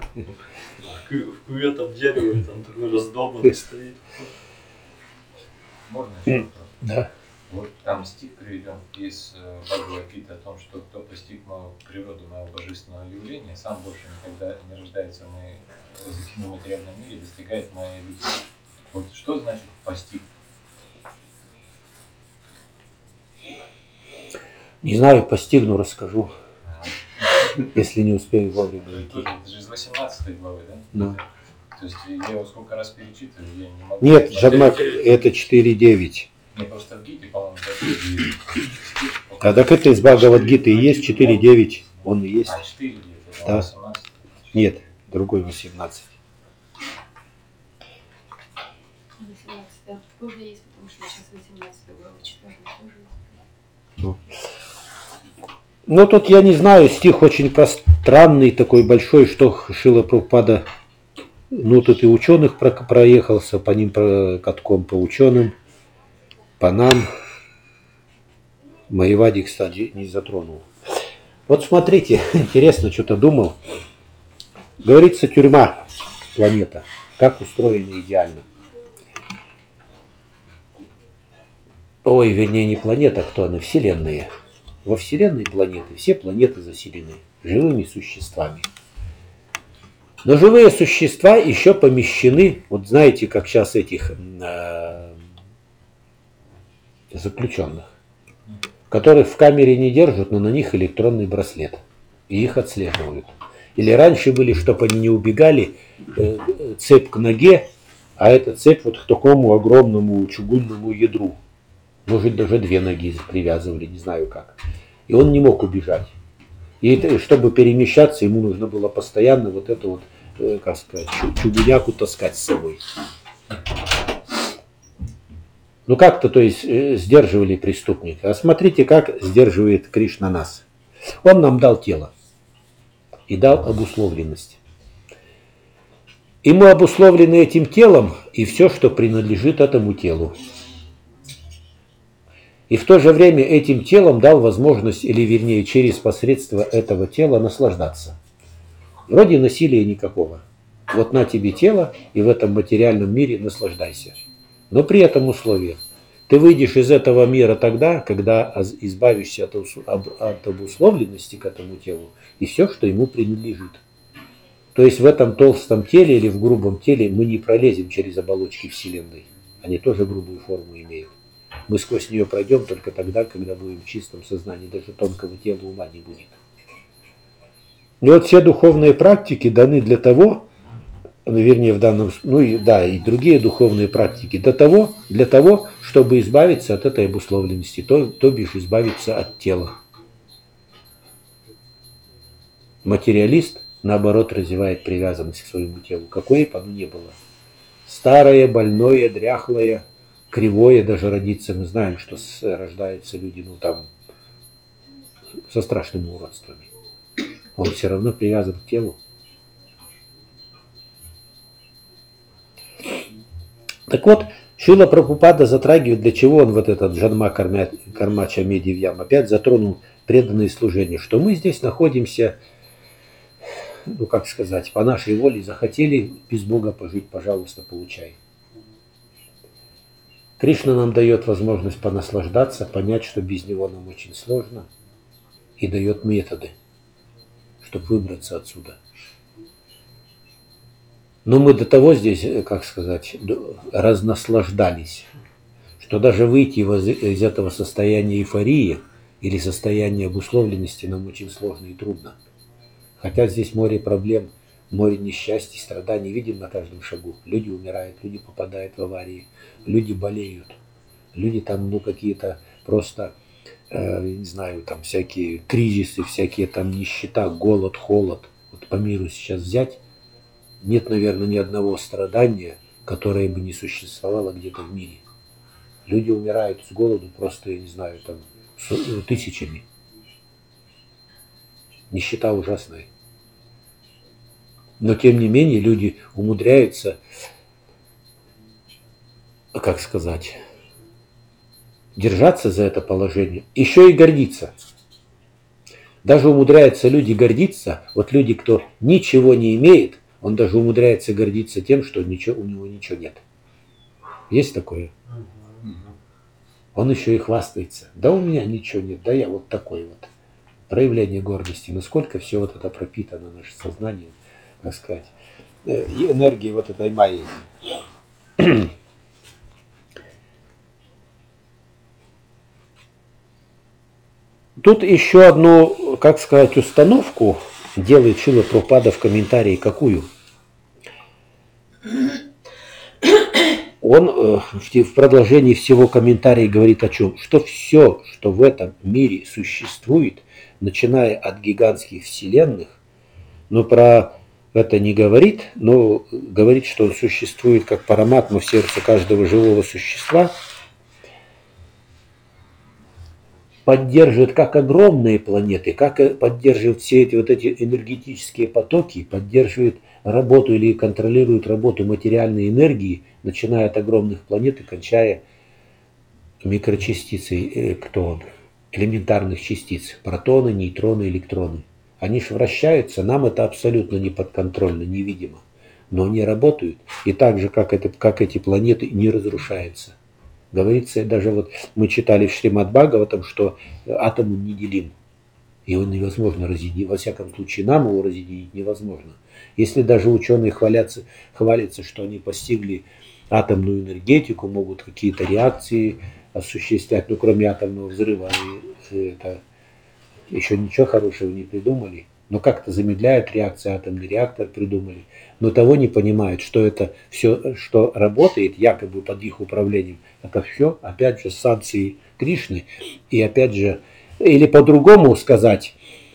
B: В кюветом дерево, там такой раздолбанный стоит.
C: Можно еще вопрос?
A: Да.
C: Вот там стих приведен из Бхагавад-гиты о том, что кто постиг мою природу, моего божественного явления, сам больше никогда не рождается в материальном мире, достигает моей любви. Вот что значит постиг?
A: Не знаю, постигну, расскажу. Если не успею вовремя идти.
C: Это же из 18 главы, да?
A: Да.
C: То есть я его сколько раз перечитываю, я не могу...
A: Нет, Джадмак, это 4.9.
C: Мне просто в гите, по-моему, 4.9.
A: А так это из Бхагавад-гиты и есть 4.9. Он и есть.
C: А, 4 где-то,
A: Да.
C: 18.
A: Нет, другой 18.
E: 18, да. Тоже есть, потому что сейчас 18 глава читаю, тоже есть.
A: Ну, тут я не знаю, стих очень пространный, такой большой, что Шрила Прабхупада, тут и ученых проехался, по ним катком, по ученым, по нам. Майявади, кстати, не затронул. Вот смотрите, интересно, что-то думал. Говорится, тюрьма, планета, как устроена идеально. Ой, вернее, не планета, кто она, Вселенная. Во Вселенной планеты, все планеты заселены живыми существами. Но живые существа еще помещены, вот знаете, как сейчас этих заключенных, которых в камере не держат, но на них электронный браслет. И их отслеживают. Или раньше были, чтобы они не убегали, цепь к ноге, а эта цепь вот к такому огромному чугунному ядру. Может, даже 2 ноги привязывали, не знаю как. И он не мог убежать. И чтобы перемещаться, ему нужно было постоянно вот эту вот, как сказать, чугуняку таскать с собой. Ну как-то, то есть, сдерживали преступника. А смотрите, как сдерживает Кришна нас. Он нам дал тело и дал обусловленность. И мы обусловлены этим телом и все, что принадлежит этому телу. И в то же время этим телом дал возможность, или вернее через посредство этого тела наслаждаться. Вроде насилия никакого. Вот на тебе тело, и в этом материальном мире наслаждайся. Но при этом условии. Ты выйдешь из этого мира тогда, когда избавишься от обусловленности к этому телу и все, что ему принадлежит. То есть в этом толстом теле или в грубом теле мы не пролезем через оболочки Вселенной. Они тоже грубую форму имеют. Мы сквозь нее пройдем только тогда, когда будем в чистом сознании, даже тонкого тела ума не будет. И вот все духовные практики даны для того, вернее в данном, ну и да, и другие духовные практики для того, чтобы избавиться от этой обусловленности, то бишь избавиться от тела. Материалист, наоборот, развивает привязанность к своему телу, какое бы оно ни было. Старое, больное, дряхлое, кривое, даже родиться, мы знаем, что рождаются люди, ну там, со страшными уродствами. Он все равно привязан к телу. Так вот, Шрила Прабхупада затрагивает, для чего он вот этот Джанма Карма Чаме Дивьям опять затронул преданное служение, что мы здесь находимся, ну как сказать, по нашей воле захотели без Бога пожить, пожалуйста, получай. Кришна нам дает возможность понаслаждаться, понять, что без него нам очень сложно, и дает методы, чтобы выбраться отсюда. Но мы до того здесь, как сказать, разнаслаждались, что даже выйти из этого состояния эйфории или состояния обусловленности нам очень сложно и трудно. Хотя здесь море проблем, море несчастий, страданий видим на каждом шагу. Люди умирают, люди попадают в аварии, люди болеют, люди там, ну, какие-то просто, не знаю, там всякие кризисы, всякие там нищета, голод, холод. Вот по миру сейчас взять, нет, наверное, ни одного страдания, которое бы не существовало где-то в мире. Люди умирают с голоду просто, я не знаю, там, тысячами. Нищета ужасная. Но, тем не менее, люди умудряются, как сказать, держаться за это положение, еще и гордиться. Даже умудряются люди гордиться, вот люди, кто ничего не имеет, он даже умудряется гордиться тем, что у него ничего нет. Есть такое? Он еще и хвастается. Да у меня ничего нет, да я вот такой вот. Проявление гордости. Насколько все вот это пропитано наше сознание, так сказать, и энергией вот этой майи. Тут еще одну, как сказать, установку делает Шрила Прабхупада в комментарии. Какую? Он в продолжении всего комментария говорит о чем? Что все, что в этом мире существует, начиная от гигантских вселенных, но про это не говорит, но говорит, что он существует как параматма в сердце каждого живого существа, поддерживает как огромные планеты, как поддерживает все эти вот эти энергетические потоки, поддерживает работу или контролирует работу материальной энергии, начиная от огромных планет и кончая микрочастицей, кто он, элементарных частиц, протоны, нейтроны, электроны. Они же вращаются, нам это абсолютно не подконтрольно, невидимо, но они работают, и так же, как эти планеты, не разрушаются. Говорится, даже вот мы читали в Шримад Бхагаватам, что атом неделим. Его невозможно разъединить. Во всяком случае, нам его разъединить невозможно. Если даже ученые хвалятся, что они постигли атомную энергетику, могут какие-то реакции осуществлять, ну, кроме атомного взрыва, это еще ничего хорошего не придумали. но как-то замедляют реакцию, атомный реактор придумали, но того не понимают, что это все, что работает якобы под их управлением, это все, опять же, санкции Кришны, и опять же, или по-другому сказать,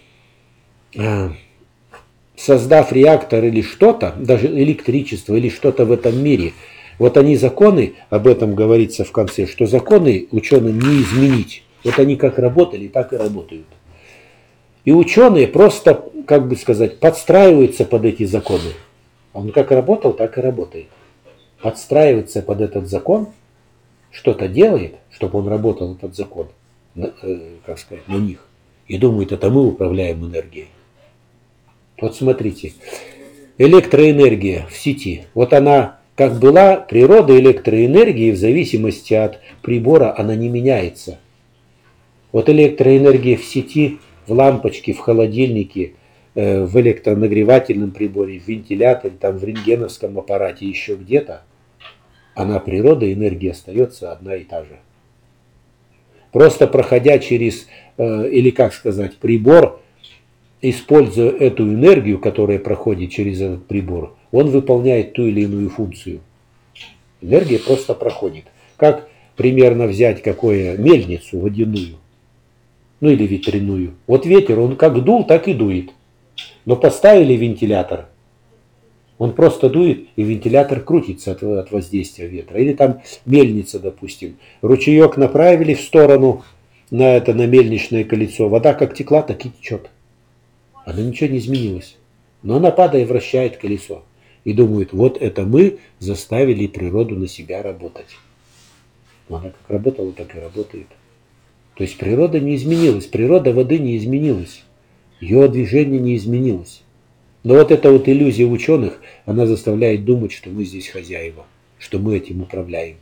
A: создав реактор или что-то, даже электричество или что-то в этом мире, вот они законы, об этом говорится в конце, что законы ученым не изменить. Вот они как работали, так и работают. И ученые просто, как бы сказать, подстраиваются под эти законы. Он как работал, так и работает. Подстраивается под этот закон, что-то делает, чтобы он работал, этот закон, как сказать, на них. И думает, это мы управляем энергией. Вот смотрите, электроэнергия в сети. Вот она как была, природа электроэнергии в зависимости от прибора, она не меняется. Вот электроэнергия в сети, в лампочке, в холодильнике, в электронагревательном приборе, в вентиляторе, там, в рентгеновском аппарате, еще где-то, она, природа энергии остается одна и та же. Просто проходя через, или как сказать, прибор, используя эту энергию, которая проходит через этот прибор, он выполняет ту или иную функцию. Энергия просто проходит. Как примерно взять какую мельницу водяную, ну или ветряную. Вот ветер, он как дул, так и дует. Но поставили вентилятор, он просто дует, и вентилятор крутится от воздействия ветра. Или там мельница, допустим. Ручеек направили в сторону на мельничное колесо. Вода как текла, так и течет. Она ничего не изменилась. Но она, падая, вращает колесо. И думает, вот это мы заставили природу на себя работать. Но она как работала, так и работает. То есть природа не изменилась. Природа воды не изменилась. Ее движение не изменилось. Но вот эта вот иллюзия ученых, она заставляет думать, что мы здесь хозяева, что мы этим управляем.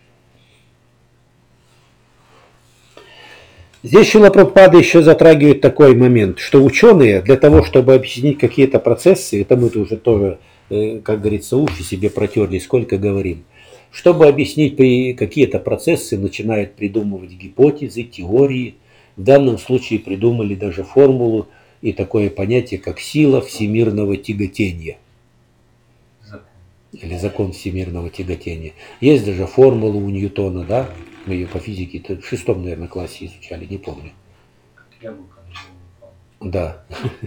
A: Здесь Шрила Прабхупада еще затрагивает такой момент, что ученые для того, чтобы объяснить какие-то процессы, это мы уже тоже, как говорится, уши себе протерли, сколько говорим, чтобы объяснить какие-то процессы, начинают придумывать гипотезы, теории. В данном случае придумали даже формулу и такое понятие, как сила всемирного тяготения. Или закон всемирного тяготения. Есть даже формула у Ньютона, да? Мы ее по физике в 6, наверное, классе изучали, не помню.
C: Яблоко.
A: Да.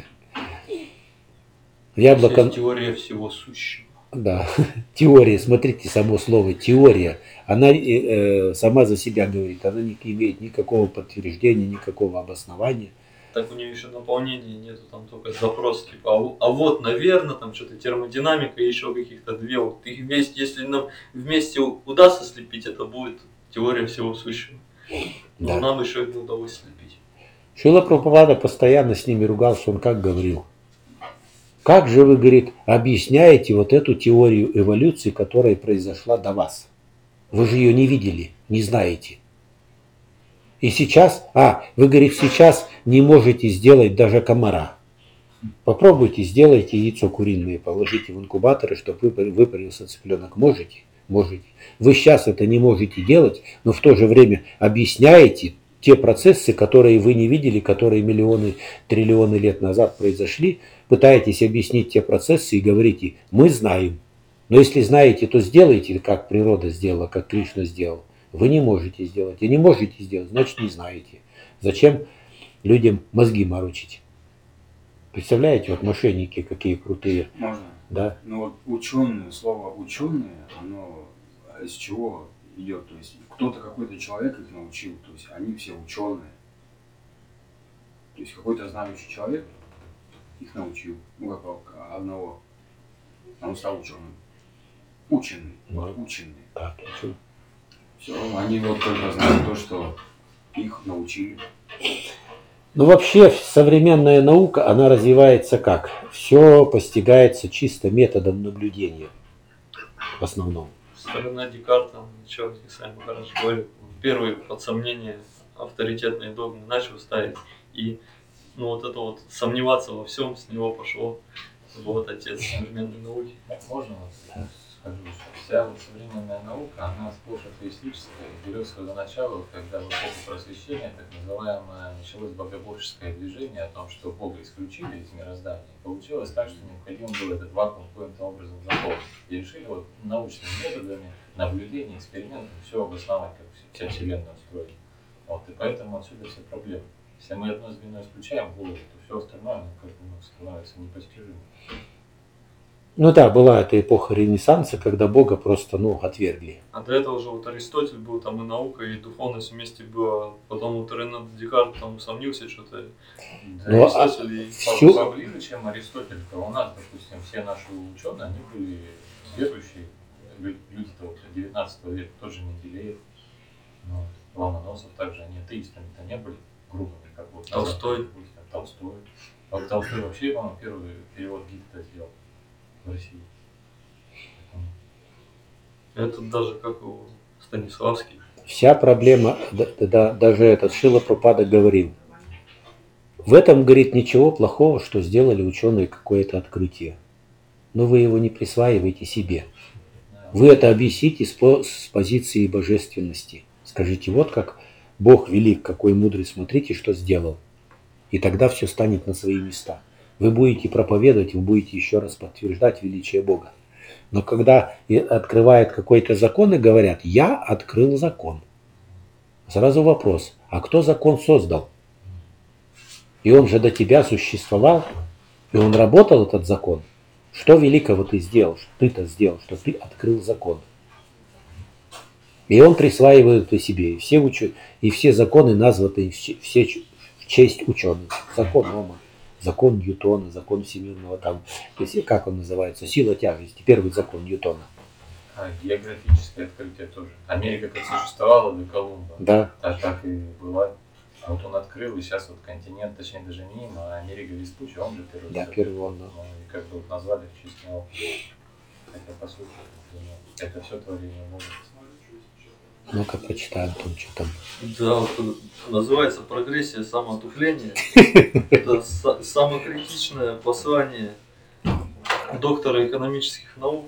A: Яблоко.
B: Теория всего сущего.
A: Да. Теория, смотрите, само слово теория, она сама за себя говорит, она не имеет никакого подтверждения, никакого обоснования.
B: Так у нее еще наполнения нету, там только запрос, типа, а вот, наверное, там что-то термодинамика и еще каких-то две. Вот их вместе, если нам вместе удастся слепить, это будет теория всего сущего. Но
A: Да.
B: нам еще не удалось слепить.
A: Шрила Прабхупада постоянно с ними ругался, он как говорил. Как же вы, говорит, объясняете вот эту теорию эволюции, которая произошла до вас? Вы же ее не видели, не знаете. И сейчас, вы, говорит, сейчас не можете сделать даже комара. Попробуйте, сделайте яйцо куриное, положите в инкубаторы, чтобы выпарился цыпленок. Можете? Можете. Вы сейчас это не можете делать, но в то же время объясняете те процессы, которые вы не видели, которые миллионы, триллионы лет назад произошли, пытаетесь объяснить те процессы и говорите, мы знаем. Но если знаете, то сделайте, как природа сделала, как Кришна сделал. Вы не можете сделать. И не можете сделать, значит не знаете. Зачем людям мозги морочить? Представляете, вот мошенники какие крутые.
D: Можно?
A: Да?
D: Ну вот ученые, слово ученые, оно из чего идет? То есть кто-то, какой-то человек их научил, то есть они все ученые. То есть какой-то знающий человек их научил, ну как одного, он стал ученым. Ученый, вот, ученый.
A: Так, что?
D: Все, они вот только знают то, что их научили.
A: Ну вообще современная наука, она развивается как? Все постигается чисто методом наблюдения. В основном.
B: Сторона Декарта, что сами хорошо говорили, первые под сомнение авторитетные догмы начал ставить. И ну, вот это вот сомневаться во всем с него пошло. Вот отец современной науки.
C: Можно вот скажу, что вся вот современная наука, она сплошь атеистическая, берет свое начало, когда в эпоху просвещения, так называемое, началось богоборческое движение о том, что Бога исключили из мироздания. Получилось так, что необходимо было этот вакуум каким-то образом заполнить. И решили вот научными методами, наблюдения, экспериментов все обосновать, как вся Вселенная устроена. Вот, и поэтому отсюда все проблемы. Если мы одно звено исключаем голову, то все остальное, оно как бы становится непостижимым.
A: Ну да, была эта эпоха Ренессанса, когда Бога просто, отвергли.
B: А до этого же вот Аристотель был, там и наука, и духовность вместе была. Потом вот Рене Декарт там усомнился что-то.
A: Ну,
B: Аристотель
A: всю-
C: Поближе, чем Аристотель, то у нас, допустим, все наши ученые, они были верующие люди-то вот 19 века, тот же Менделеев, Ломоносов, также они атеистами-то не были грубыми, как вот
B: Толстой.
C: Толстой. А вот Толстой вообще, по-моему, первый перевод Гитлера сделал в России.
B: Это даже как у Станиславский.
A: Вся проблема, даже этот Шрила Прабхупада говорил, в этом, говорит, ничего плохого, что сделали ученые какое-то открытие. Но вы его не присваиваете себе. Вы это объясните с позиции божественности. Скажите, вот как Бог велик, какой мудрый, смотрите, что сделал. И тогда все станет на свои места. Вы будете проповедовать, вы будете еще раз подтверждать величие Бога. Но когда открывают какой-то закон и говорят, я открыл закон. Сразу вопрос, а кто закон создал? И он же до тебя существовал, и он работал, этот закон. Что великого ты сделал, что ты-то сделал, что ты открыл закон? И он присваивает это себе. И все законы названы все в честь ученых. Закон Ома, закон Ньютона, закон всемирного там, то есть, как он называется, сила тяжести, первый закон Ньютона.
C: А географическое открытие тоже. Америка как существовала до Колумба,
A: Да.
C: так и была. А вот он открыл, и сейчас вот континент, точнее даже не им, а Америка Веспуччи, он же первый.
A: Да, первый он, да.
C: Ну, и как бы вот назвали в честь него. Хотя по сути, это все творение Бога.
A: Ну-ка прочитаем там, что там.
B: Да, вот называется прогрессия самоотупления. Это самое критичное послание доктора экономических наук.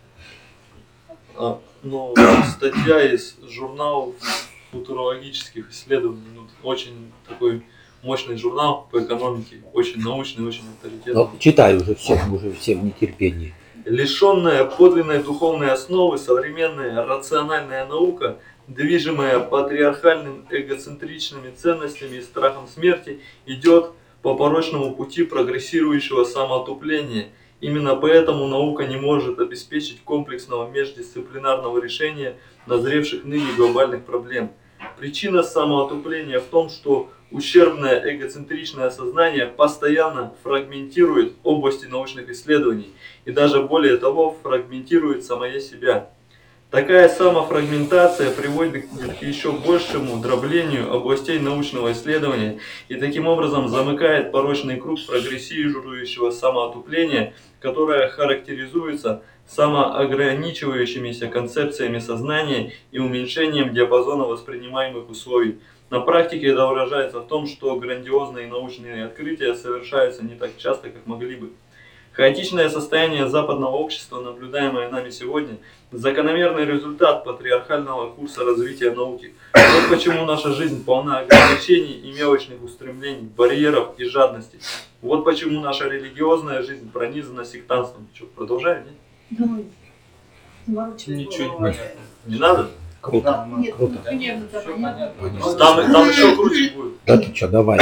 B: Статья из журнала футурологических исследований. Очень такой мощный журнал по экономике, очень научный, очень авторитетный.
A: Ну, читай уже всем в нетерпении.
B: Лишенная подлинной духовной основы современная рациональная наука, движимая патриархальными эгоцентричными ценностями и страхом смерти, идет по порочному пути прогрессирующего самоотупления. Именно поэтому наука не может обеспечить комплексного междисциплинарного решения назревших ныне глобальных проблем. Причина самоотупления в том, что ущербное эгоцентричное сознание постоянно фрагментирует области научных исследований и даже более того фрагментирует самое себя. Такая самофрагментация приводит к еще большему дроблению областей научного исследования и таким образом замыкает порочный круг прогрессирующего самоотупления, которое характеризуется самоограничивающимися концепциями сознания и уменьшением диапазона воспринимаемых условий. На практике это выражается в том, что грандиозные научные открытия совершаются не так часто, как могли бы. Хаотичное состояние западного общества, наблюдаемое нами сегодня, закономерный результат патриархального курса развития науки. Вот почему наша жизнь полна ограничений и мелочных устремлений, барьеров и жадности. Вот почему наша религиозная жизнь пронизана сектантством. Что, продолжаем, нет? Ничего не понятно. Не надо?
A: Круто,
E: Нет,
A: круто.
E: примерно так.
C: Всё понятно.
B: Там еще круче будет.
A: Да ты что, давай.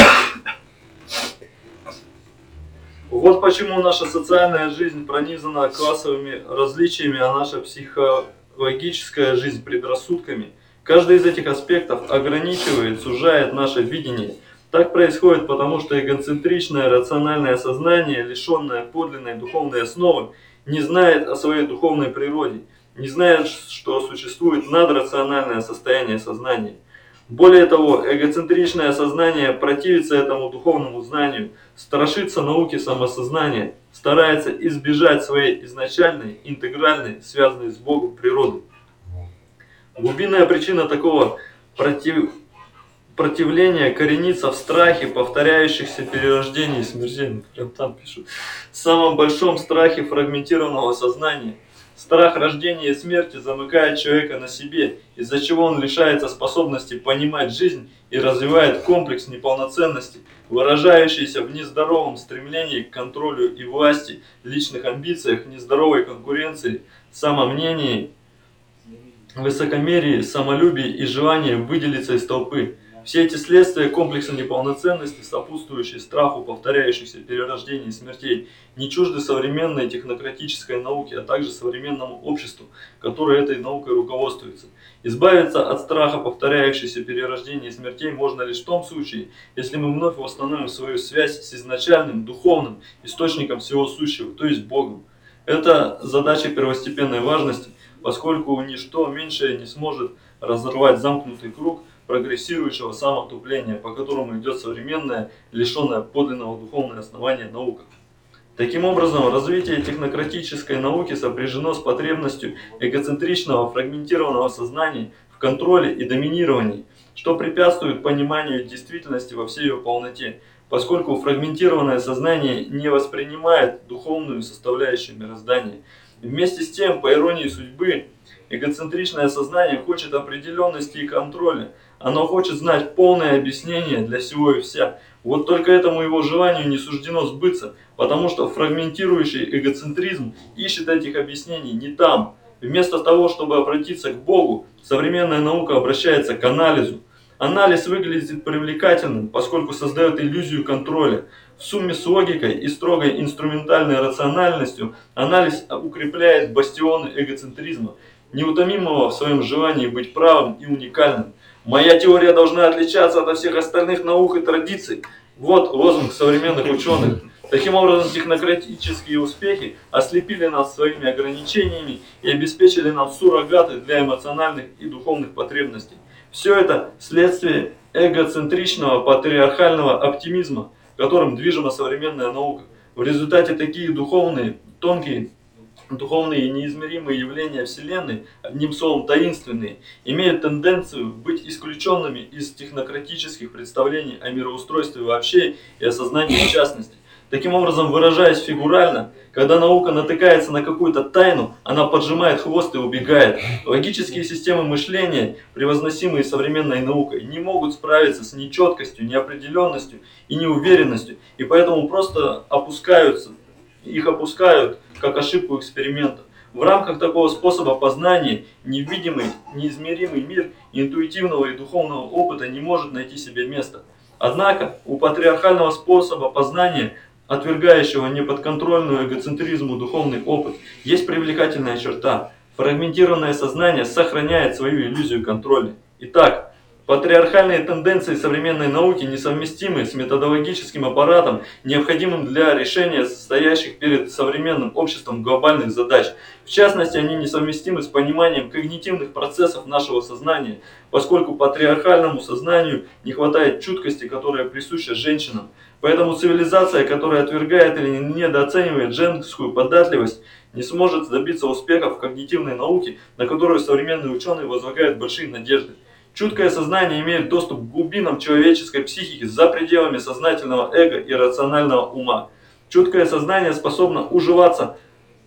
B: Вот почему наша социальная жизнь пронизана классовыми различиями, а наша психологическая жизнь предрассудками. Каждый из этих аспектов ограничивает, сужает наше видение. Так происходит потому, что эгоцентричное рациональное сознание, лишенное подлинной духовной основы, не знает о своей духовной природе, не знает, что существует надрациональное состояние сознания. Более того, эгоцентричное сознание противится этому духовному знанию, страшится науки самосознания, старается избежать своей изначальной, интегральной, связанной с Богом природы. Глубинная причина такого противление коренится в страхе повторяющихся перерождений и смертей. Прям там пишут. В самом большом страхе фрагментированного сознания. Страх рождения и смерти замыкает человека на себе, из-за чего он лишается способности понимать жизнь и развивает комплекс неполноценности, выражающийся в нездоровом стремлении к контролю и власти, личных амбициях, нездоровой конкуренции, самомнении, высокомерии, самолюбии и желании выделиться из толпы. Все эти следствия комплекса неполноценности, сопутствующие страху повторяющихся перерождений и смертей, не чужды современной технократической науке, а также современному обществу, которое этой наукой руководствуется. Избавиться от страха повторяющихся перерождений и смертей можно лишь в том случае, если мы вновь восстановим свою связь с изначальным духовным источником всего сущего, то есть Богом. Это задача первостепенной важности, поскольку ничто меньшее не сможет разорвать замкнутый круг прогрессирующего самоотупления, по которому идет современная, лишенная подлинного духовного основания наука. Таким образом, развитие технократической науки сопряжено с потребностью эгоцентричного, фрагментированного сознания в контроле и доминировании, что препятствует пониманию действительности во всей ее полноте, поскольку фрагментированное сознание не воспринимает духовную составляющую мироздания. Вместе с тем, по иронии судьбы, эгоцентричное сознание хочет определенности и контроля. Оно хочет знать полное объяснение для всего и вся. Вот только этому его желанию не суждено сбыться, потому что фрагментирующий эгоцентризм ищет этих объяснений не там. Вместо того, чтобы обратиться к Богу, современная наука обращается к анализу. Анализ выглядит привлекательным, поскольку создает иллюзию контроля. В сумме с логикой и строгой инструментальной рациональностью анализ укрепляет бастионы эгоцентризма, неутомимого в своем желании быть правым и уникальным. Моя теория должна отличаться от всех остальных наук и традиций. Вот лозунг современных ученых. Таким образом, технократические успехи ослепили нас своими ограничениями и обеспечили нам суррогаты для эмоциональных и духовных потребностей. Все это следствие эгоцентричного патриархального оптимизма, которым движима современная наука. В результате такие духовные, тонкие, духовные и неизмеримые явления Вселенной, одним словом таинственные, имеют тенденцию быть исключенными из технократических представлений о мироустройстве вообще и о сознании в частности. Таким образом, выражаясь фигурально, когда наука натыкается на какую-то тайну, она поджимает хвост и убегает. Логические системы мышления, превозносимые современной наукой, не могут справиться с нечеткостью, неопределенностью и неуверенностью, и поэтому просто их опускают как ошибку эксперимента. В рамках такого способа познания невидимый, неизмеримый мир интуитивного и духовного опыта не может найти себе места. Однако у патриархального способа познания, отвергающего неподконтрольную эгоцентризму духовный опыт, есть привлекательная черта. Фрагментированное сознание сохраняет свою иллюзию контроля. Итак, патриархальные тенденции современной науки несовместимы с методологическим аппаратом, необходимым для решения стоящих перед современным обществом глобальных задач. В частности, они несовместимы с пониманием когнитивных процессов нашего сознания, поскольку патриархальному сознанию не хватает чуткости, которая присуща женщинам. Поэтому цивилизация, которая отвергает или недооценивает женскую податливость, не сможет добиться успехов в когнитивной науке, на которую современные ученые возлагают большие надежды. Чуткое сознание имеет доступ к глубинам человеческой психики за пределами сознательного эго и рационального ума. Чуткое сознание способно уживаться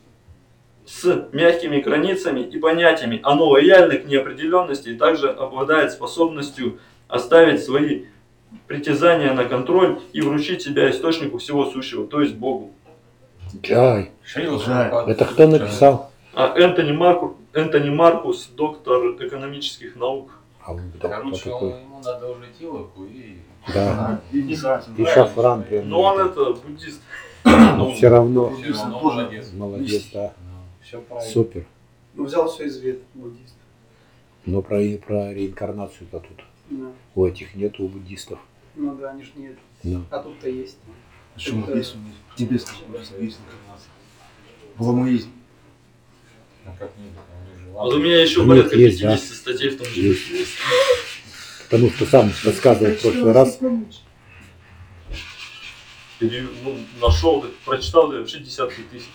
B: с мягкими границами и понятиями. Оно лояльно к неопределенности и также обладает способностью оставить свои притязания на контроль и вручить себя источнику всего сущего, то есть Богу.
A: Джай. Это кто написал?
B: Энтони Маркус, доктор экономических наук.
A: А он
C: Короче,
A: кто такой?
C: ему надо уже телку и...
A: Да.
D: И
A: шафран прям.
B: Но он это буддист.
A: Но все равно
C: Всё равно молодец.
A: молодец, да.
F: Все правильно.
A: Супер.
F: Ну, взял все из вет буддист.
A: Но про реинкарнацию-то тут
F: Да.
A: у этих нет, у буддистов.
F: Ну да, они ж нет.
A: Да.
F: А тут-то есть.
D: Почему
F: Это-
D: есть у них? В небесном царстве есть инкарнация. В ламаизме.
C: Ну как-нибудь, они же
B: Вот у меня еще
A: Нет,
B: порядка
A: есть,
B: 50 статей в том же.
A: Есть. Потому что сам рассказывал в прошлый раз.
B: Нашел, прочитал, да, вообще десятки тысяч.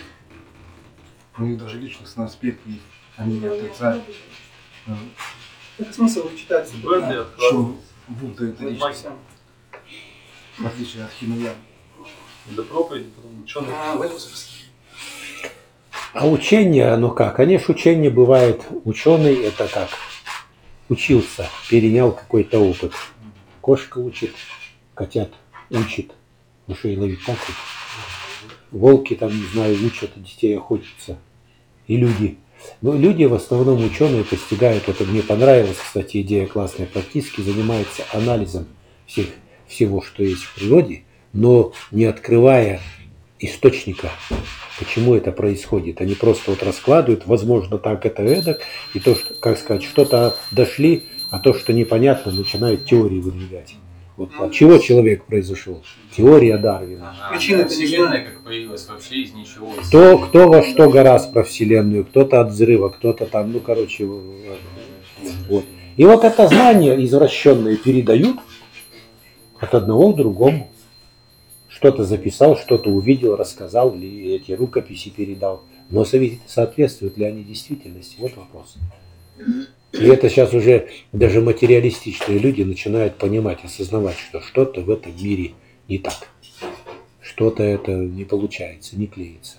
D: У них даже личностный аспект есть. Они не отрицают.
F: Это смысл читать.
B: Брэдли откладывал.
D: Будда это лично,
F: Максим.
D: в отличие от Хинуяна.
B: До проповеди, потом ученый.
F: В этом смысле.
A: А учение, оно как? Конечно, учение бывает, ученый это как? Учился, перенял какой-то опыт. Кошка учит, котят учит. Ушей ловить так вот. Волки там, не знаю, учат детей охотиться. И люди. Но люди в основном ученые постигают, это мне понравилось, кстати, идея классная, практически занимаются анализом всего, что есть в природе, но не открывая источника, почему это происходит. Они просто вот раскладывают, возможно, так это эдак, и то, что, как сказать, что-то дошли, а то, что непонятно, начинают теории выдвигать. Вот от чего человек произошел? Теория Дарвина.
F: Причина-то не
C: Вселенная как появилась вообще из ничего.
A: Кто во что гораздо про Вселенную, кто-то от взрыва, кто-то там, ну, короче, вот. И вот это знание извращенное передают от одного к другому. Что-то записал, что-то увидел, рассказал, или эти рукописи передал. Но соответствуют ли они действительности? Вот вопрос. И это сейчас уже даже материалистичные люди начинают понимать, осознавать, что что-то в этом мире не так. Что-то это не получается, не клеится.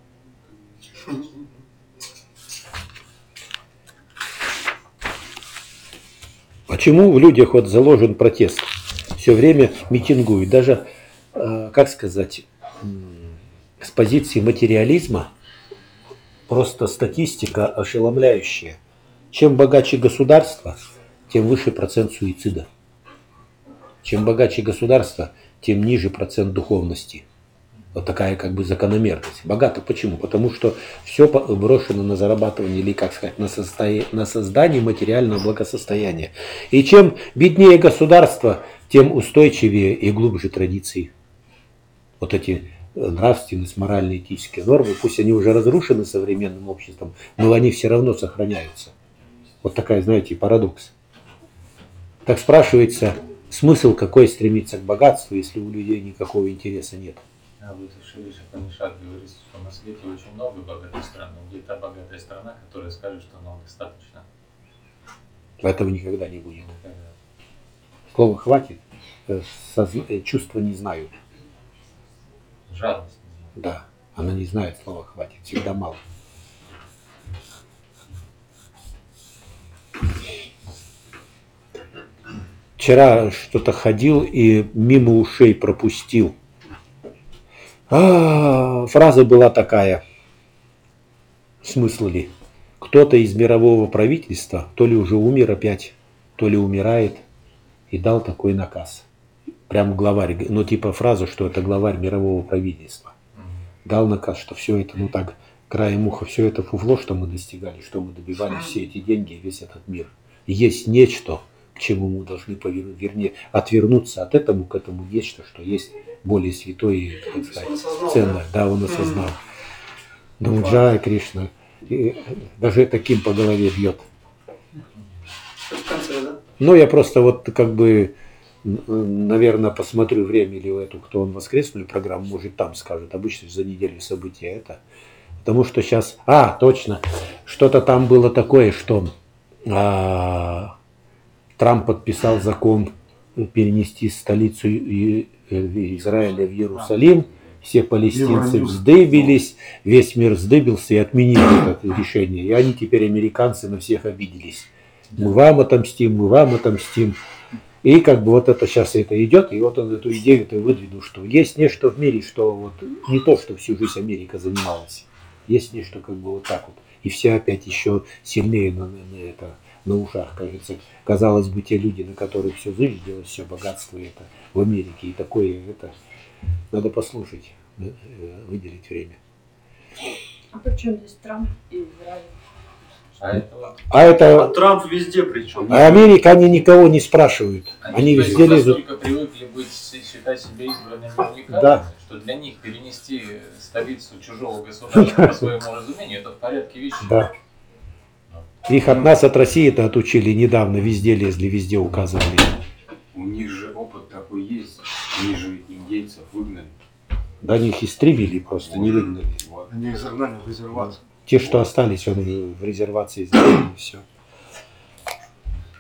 A: Почему в людях вот заложен протест? Все время митингуют. Даже, как сказать, с позиции материализма просто статистика ошеломляющая. Чем богаче государство, тем выше процент суицида. Чем богаче государство, тем ниже процент духовности. Вот такая как бы закономерность. Богато почему? Потому что все брошено на зарабатывание или, как сказать, на создание материального благосостояния. И чем беднее государство, тем устойчивее и глубже традиции. Вот эти нравственность, моральные, этические нормы, пусть они уже разрушены современным обществом, но они все равно сохраняются. Вот такая, знаете, парадокс. Так спрашивается, смысл какой стремиться к богатству, если у людей никакого интереса нет?
C: А вот Шивиша Панишат говорит, что на свете очень много богатых стран, но где та богатая страна, которая скажет, что нам достаточно.
A: Этого никогда не будет. Слова хватит, чувства не знают.
C: Жадность.
A: Да, она не знает слова хватит, всегда мало. Вчера что-то ходил и мимо ушей пропустил. Фраза была такая. Смысл ли? Кто-то из мирового правительства то ли уже умер опять, то ли умирает, и дал такой наказ. Прям главарь, ну типа фразу, что это главарь мирового правительства. Дал наказ, что все это, ну так, краем уха, все это фуфло, что мы достигали, что мы добивались, все эти деньги, весь этот мир. Есть нечто, к чему мы должны отвернуться от этому, к этому нечто, что есть более святое и, так сказать, ценное. Да, он осознал. Джай Кришна. И даже таким по голове бьет.
F: В конце, да?
A: Ну, я просто вот как бы, наверное, посмотрю время или эту, кто он воскресную программу, может, там скажет. Обычно за неделю события это. Потому что сейчас... точно. Что-то там было такое, что Трамп подписал закон перенести столицу Израиля в Иерусалим. Все палестинцы вздыбились, весь мир вздыбился и отменили это решение. И они теперь, американцы, на всех обиделись. Мы вам отомстим, мы вам отомстим. И как бы вот это сейчас это идет, и вот он эту идею-то выдвинул, что есть нечто в мире, что вот не то, что всю жизнь Америка занималась. Есть нечто как бы вот так вот. И все опять еще сильнее на ушах, кажется. Казалось бы, те люди, на которых все зыждилось, все богатство это в Америке и такое, это надо послушать, выделить время.
E: А при чем здесь Трамп и Израиль?
B: А Трамп везде причем.
A: А Америка, они никого не спрашивают. Они везде лезут.
C: Настолько привыкли считать себя избранными уникальными,
A: Да.
C: что для них перенести столицу чужого государства по своему разумению, это в порядке вещей.
A: Да. Их от нас, от России-то отучили недавно, везде лезли, везде указывали.
D: У них же опыт такой есть. Они же индейцев выгнали.
A: Да, они их истребили просто, не выгнали.
D: Вот.
F: Они их загнали в резервацию.
A: Те, что остались, он в резервации сделали, и все.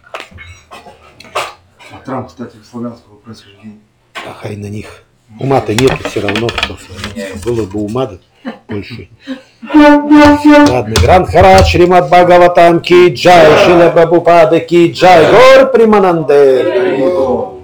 F: Трамп, кстати, славянского происхождения.
A: Ах, и на них. Ума-то нету все равно. Было бы ума больше. Ладно. Грандхара Шримад Бхагаватам ки джай, Шила Прабхупада ки джай, Гор Примананде.